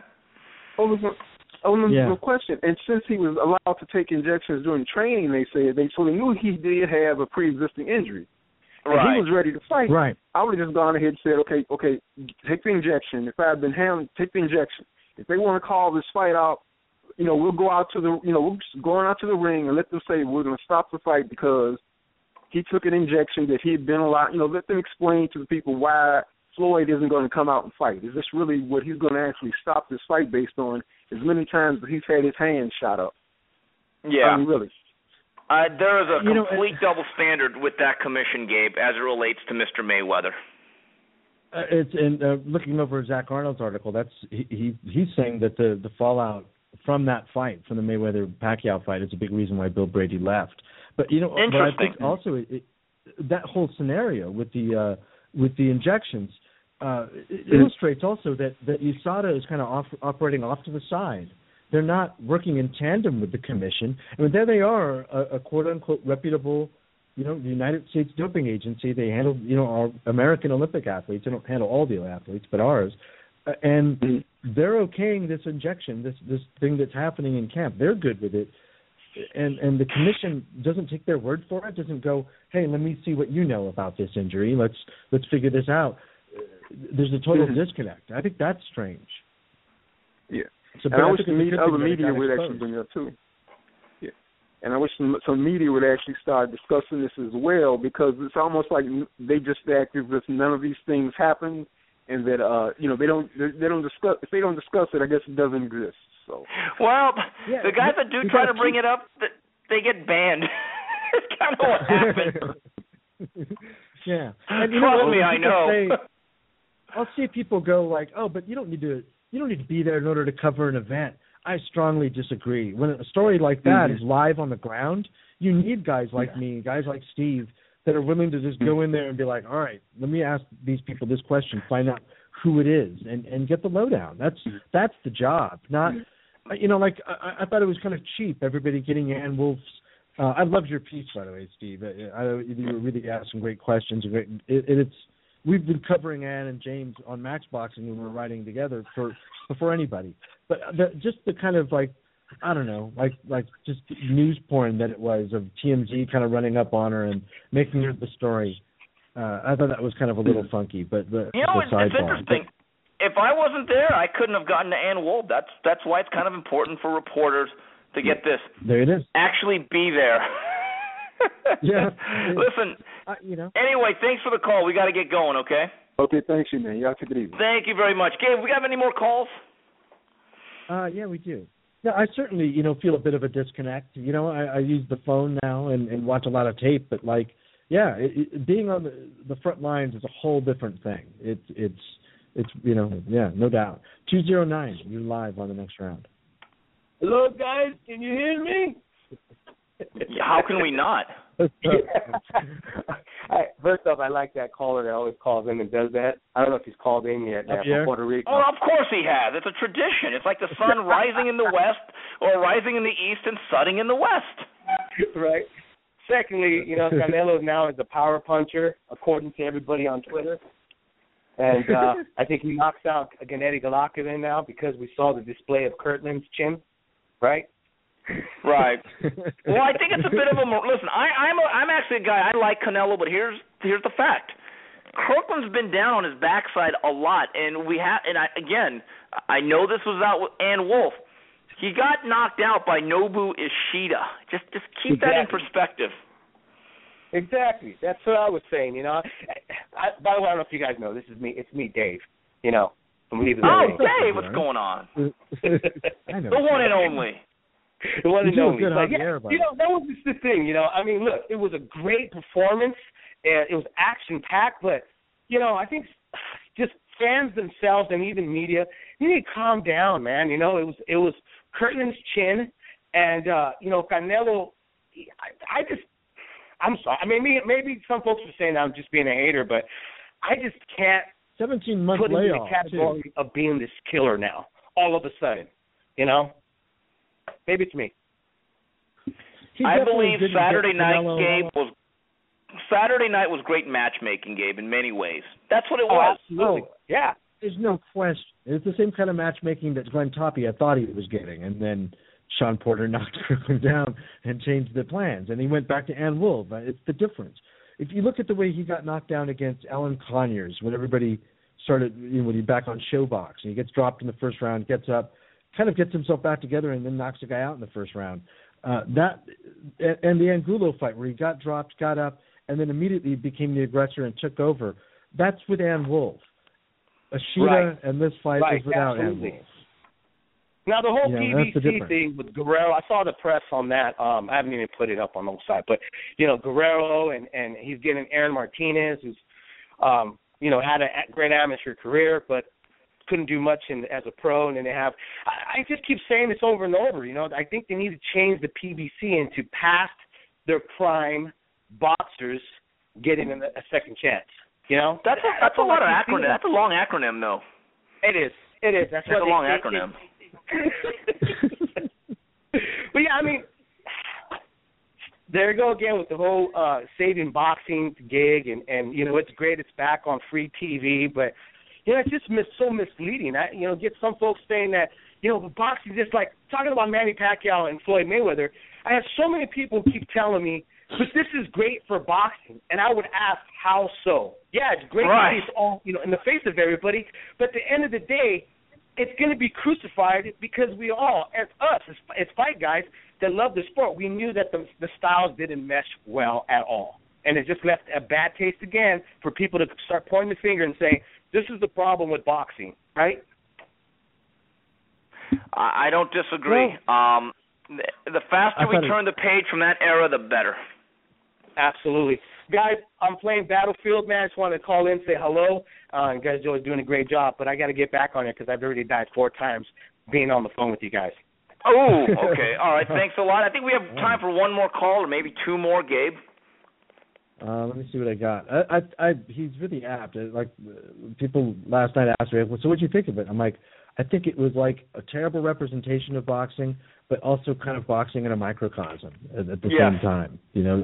No question. And since he was allowed to take injections during training, they knew he did have a pre-existing injury. And he was ready to fight. Right. I would have just gone ahead and said, okay, take the injection. If I had been him, take the injection. If they want to call this fight out, you know, we'll go out to the, you know, we're just going out to the ring and let them say we're going to stop the fight because he took an injection that he had been allowed. You know, let them explain to the people why Floyd isn't going to come out and fight. Is this really what he's going to actually stop this fight based on? As many times as he's had his hand shot up. Yeah. I mean, really. There is a complete double standard with that commission, Gabe, as it relates to Mr. Mayweather. Looking over Zach Arnold's article, he's saying that the fallout from that fight, from the Mayweather-Pacquiao fight, is a big reason why Bill Brady left. But you know, but I think also that whole scenario with the injections. It illustrates also that USADA is kind of operating off to the side. They're not working in tandem with the commission. I mean, there they are, a quote-unquote reputable, you know, the United States Doping Agency. They handle, you know, our American Olympic athletes. They don't handle all the athletes, but ours. And they're okaying this injection, this thing that's happening in camp. They're good with it. And the commission doesn't take their word for it, doesn't go, hey, let me see what you know about this injury. Let's figure this out. There's a total disconnect. I think that's strange. Yeah. So, and I wish other media would actually bring it up too. Yeah. And I wish some media would actually start discussing this as well, because it's almost like they just act as if none of these things happen, and that you know, they don't discuss. If they don't discuss it, I guess it doesn't exist. So. Well, the guys that do try to bring it up, they get banned. It's kind of what happened. Yeah. And Trust me, I know. I'll see people go like, "Oh, but you don't need to be there in order to cover an event." I strongly disagree. When a story like that is live on the ground, you need guys like me, guys like Steve, that are willing to just go in there and be like, "All right, let me ask these people this question, find out who it is, and get the lowdown." That's the job. Not, I thought it was kind of cheap. Everybody getting Ann Wolf's. I loved your piece, by the way, Steve. You were really asking great questions. We've been covering Ann and James on Max Boxing when we were writing together before anybody. But just the kind of like just news porn that it was of TMZ kind of running up on her and making her the story. I thought that was kind of a little funky. But it's interesting. If I wasn't there, I couldn't have gotten to Ann Wolf. That's why it's kind of important for reporters to get this. There it is. Actually be there. Yeah. Listen. Anyway, thanks for the call. We got to get going. Okay. Okay. Thanks, you man. Y'all take it easy. Thank you very much, Gabe. We have any more calls? Yeah, we do. Yeah, I certainly feel a bit of a disconnect. I use the phone now and watch a lot of tape, but being on the front lines is a whole different thing. It's no doubt. 209, you're live on the next round. Hello, guys. Can you hear me? How can we not? First off, I like that caller that always calls in and does that. I don't know if he's called in yet from Puerto Rico. Oh, of course he has. It's a tradition. It's like the sun rising in the west or rising in the east and setting in the west. Right. Secondly, Canelo now is a power puncher, according to everybody on Twitter. And I think he knocks out Gennady Golovkin now because we saw the display of Kirtland's chin, right? Right. Well, I think it's a bit of a listen. I'm actually a guy. I like Canelo, but here's the fact. Kirkland's been down on his backside a lot, and I know this was out with Ann Wolf. He got knocked out by Nobu Ishida. Just keep that in perspective. Exactly. That's what I was saying. By the way, I don't know if you guys know. This is me. It's me, Dave. From Leave It Alone. Oh, Dave, what's going on? I know. The one and only. The one and only. That was just the thing. I mean, look, it was a great performance, and it was action-packed, but, I think just fans themselves and even media, you need to calm down, man. It was Kirtland's chin, and, Canelo, I'm sorry. I mean, maybe some folks are saying I'm just being a hater, but I just can't 17-month put him in the layoff, category of being this killer now, all of a sudden, Maybe it's me. I believe Saturday night, Gabe, Saturday night was great matchmaking, Gabe, in many ways. That's what it was. Absolutely. Yeah. There's no question. It's the same kind of matchmaking that Glenn Tapia thought he was getting, and then Sean Porter knocked him down and changed the plans, and he went back to Ann Wolf. It's the difference. If you look at the way he got knocked down against Alan Conyers, when everybody started, when he's back on Showbox, and he gets dropped in the first round, gets up, kind of gets himself back together, and then knocks the guy out in the first round. That and the Angulo fight where he got dropped, got up, and then immediately became the aggressor and took over. That's with Ann Wolf. Ishida and this fight is without Ann Wolf. Now, the whole PBC thing with Guerrero, I saw the press on that. I haven't even put it up on the site. But, Guerrero, and he's getting Aaron Martinez, who's, had a great amateur career, but couldn't do much as a pro. And then they have – I just keep saying this over and over. I think they need to change the PBC into past their prime boxers getting a second chance. That's a lot of acronym. That's a long acronym, though. It is. That's a long acronym. But yeah, I mean, there you go again with the whole saving boxing gig, and it's great it's back on free TV, but it's just so misleading. Get some folks saying that boxing just like talking about Manny Pacquiao and Floyd Mayweather. I have so many people keep telling me, but this is great for boxing, and I would ask how so. Yeah, it's great to face all in the face of everybody, but at the end of the day, it's going to be crucified because we all, as fight guys that love the sport, we knew that the styles didn't mesh well at all. And it just left a bad taste again for people to start pointing the finger and saying, this is the problem with boxing, right? I don't disagree. The faster we turn the page from that era, the better. Absolutely. Guys, I'm playing Battlefield, man. I just wanted to call in, say hello. You guys are doing a great job, but I got to get back on it because I've already died 4 times being on the phone with you guys. Oh, okay. All right. Thanks a lot. I think we have time for one more call or maybe 2 more, Gabe. Let me see what I got. He's really apt. Like, people last night asked me, so what'd you think of it? I'm like, I think it was like a terrible representation of boxing, but also kind of boxing in a microcosm at the same time.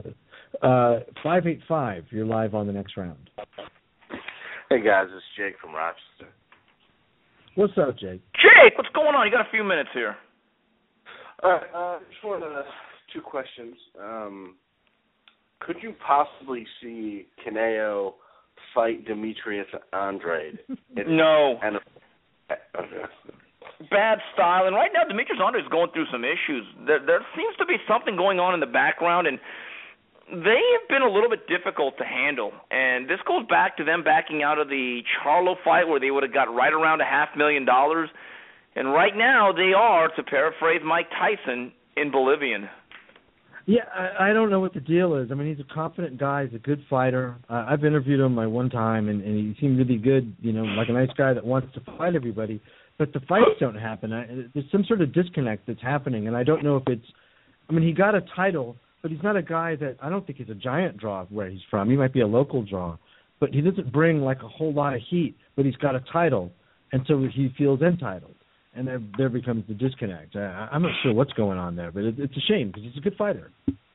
585, you're live on the next round. Hey guys, it's Jake from Rochester. What's up, Jake? Jake, what's going on? You got a few minutes here. All right, just wanted 2 questions. Could you possibly see Canelo fight Demetrius Andrade? No. Okay. Bad style, and right now Demetrius Andrade is going through some issues. There seems to be something going on in the background, and they have been a little bit difficult to handle. And this goes back to them backing out of the Charlo fight where they would have got right around $500,000. And right now they are, to paraphrase Mike Tyson, in Bolivian. Yeah, I don't know what the deal is. I mean, he's a confident guy. He's a good fighter. I've interviewed him one time, and he seemed really good, like a nice guy that wants to fight everybody. But the fights don't happen. There's some sort of disconnect that's happening, and I don't know if it's – I mean, he got a title, but he's not a guy that – I don't think he's a giant draw where he's from. He might be a local draw. But he doesn't bring, like, a whole lot of heat, but he's got a title, and so he feels entitled. And there becomes the disconnect. I'm not sure what's going on there, but it's a shame because he's a good fighter.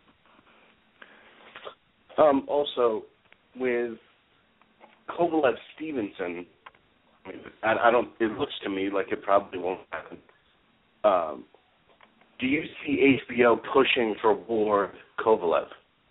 Also, with Kovalev-Stevenson, I don't. It looks to me like it probably won't happen. Do you see HBO pushing for Ward Kovalev?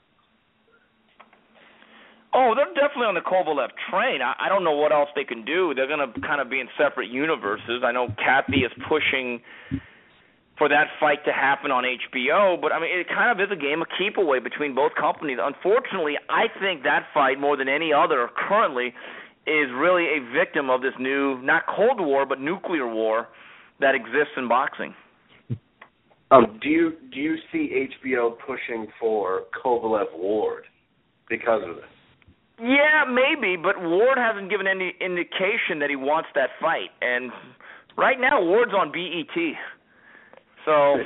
Oh, they're definitely on the Kovalev train. I don't know what else they can do. They're going to kind of be in separate universes. I know Kathy is pushing for that fight to happen on HBO, but, I mean, it kind of is a game of keep away between both companies. Unfortunately, I think that fight, more than any other currently, is really a victim of this new, not Cold War, but nuclear war that exists in boxing. Do you see HBO pushing for Kovalev Ward because of this? Yeah, maybe, but Ward hasn't given any indication that he wants that fight. And right now, Ward's on BET. So, All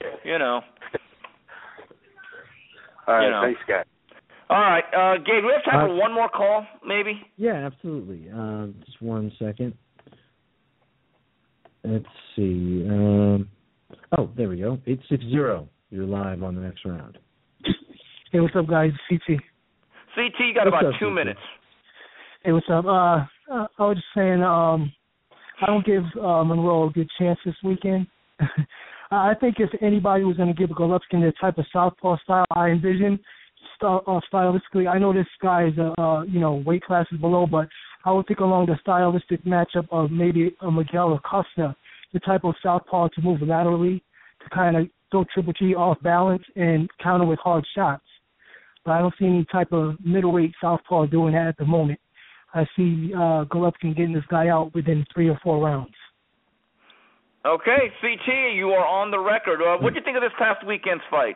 right, thanks, guys. All right, Gabe, we have time for one more call, maybe? Yeah, absolutely. Just 1 second. Let's see. There we go. 860. You're live on the next round. Hey, what's up, guys? CT. CT, you got about 2 minutes. Hey, what's up? I was just saying, I don't give Monroe a good chance this weekend. I think if anybody was going to give Golovkin the type of southpaw style I envision, stylistically, I know this guy is weight classes below, but I would think along the stylistic matchup of maybe a Miguel Acosta, the type of southpaw to move laterally, to kind of throw Triple G off balance and counter with hard shots. But I don't see any type of middleweight southpaw doing that at the moment. I see Golovkin getting this guy out within 3 or 4 rounds. Okay, CT, you are on the record. What do you think of this past weekend's fight?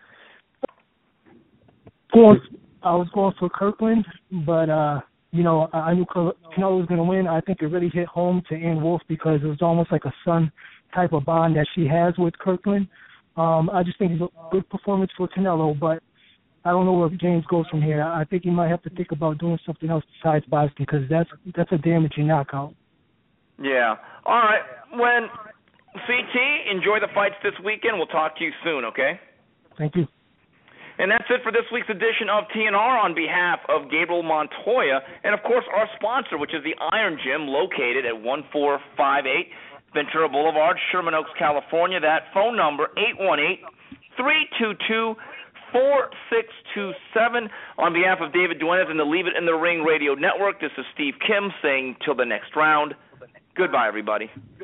I was going for Kirkland, but, I knew Canelo was going to win. I think it really hit home to Ann Wolfe because it was almost like a son type of bond that she has with Kirkland. I just think it's a good performance for Canelo, but I don't know where James goes from here. I think he might have to think about doing something else besides boxing because that's a damaging knockout. Yeah. All right. When CT, enjoy the fights this weekend. We'll talk to you soon, okay? Thank you. And that's it for this week's edition of TNR on behalf of Gabriel Montoya and, of course, our sponsor, which is the Iron Gym located at 1458 Ventura Boulevard, Sherman Oaks, California. That phone number, 818-322-4627. On behalf of David Duenas and the Leave It in the Ring Radio Network, this is Steve Kim saying till the next round. Goodbye, everybody.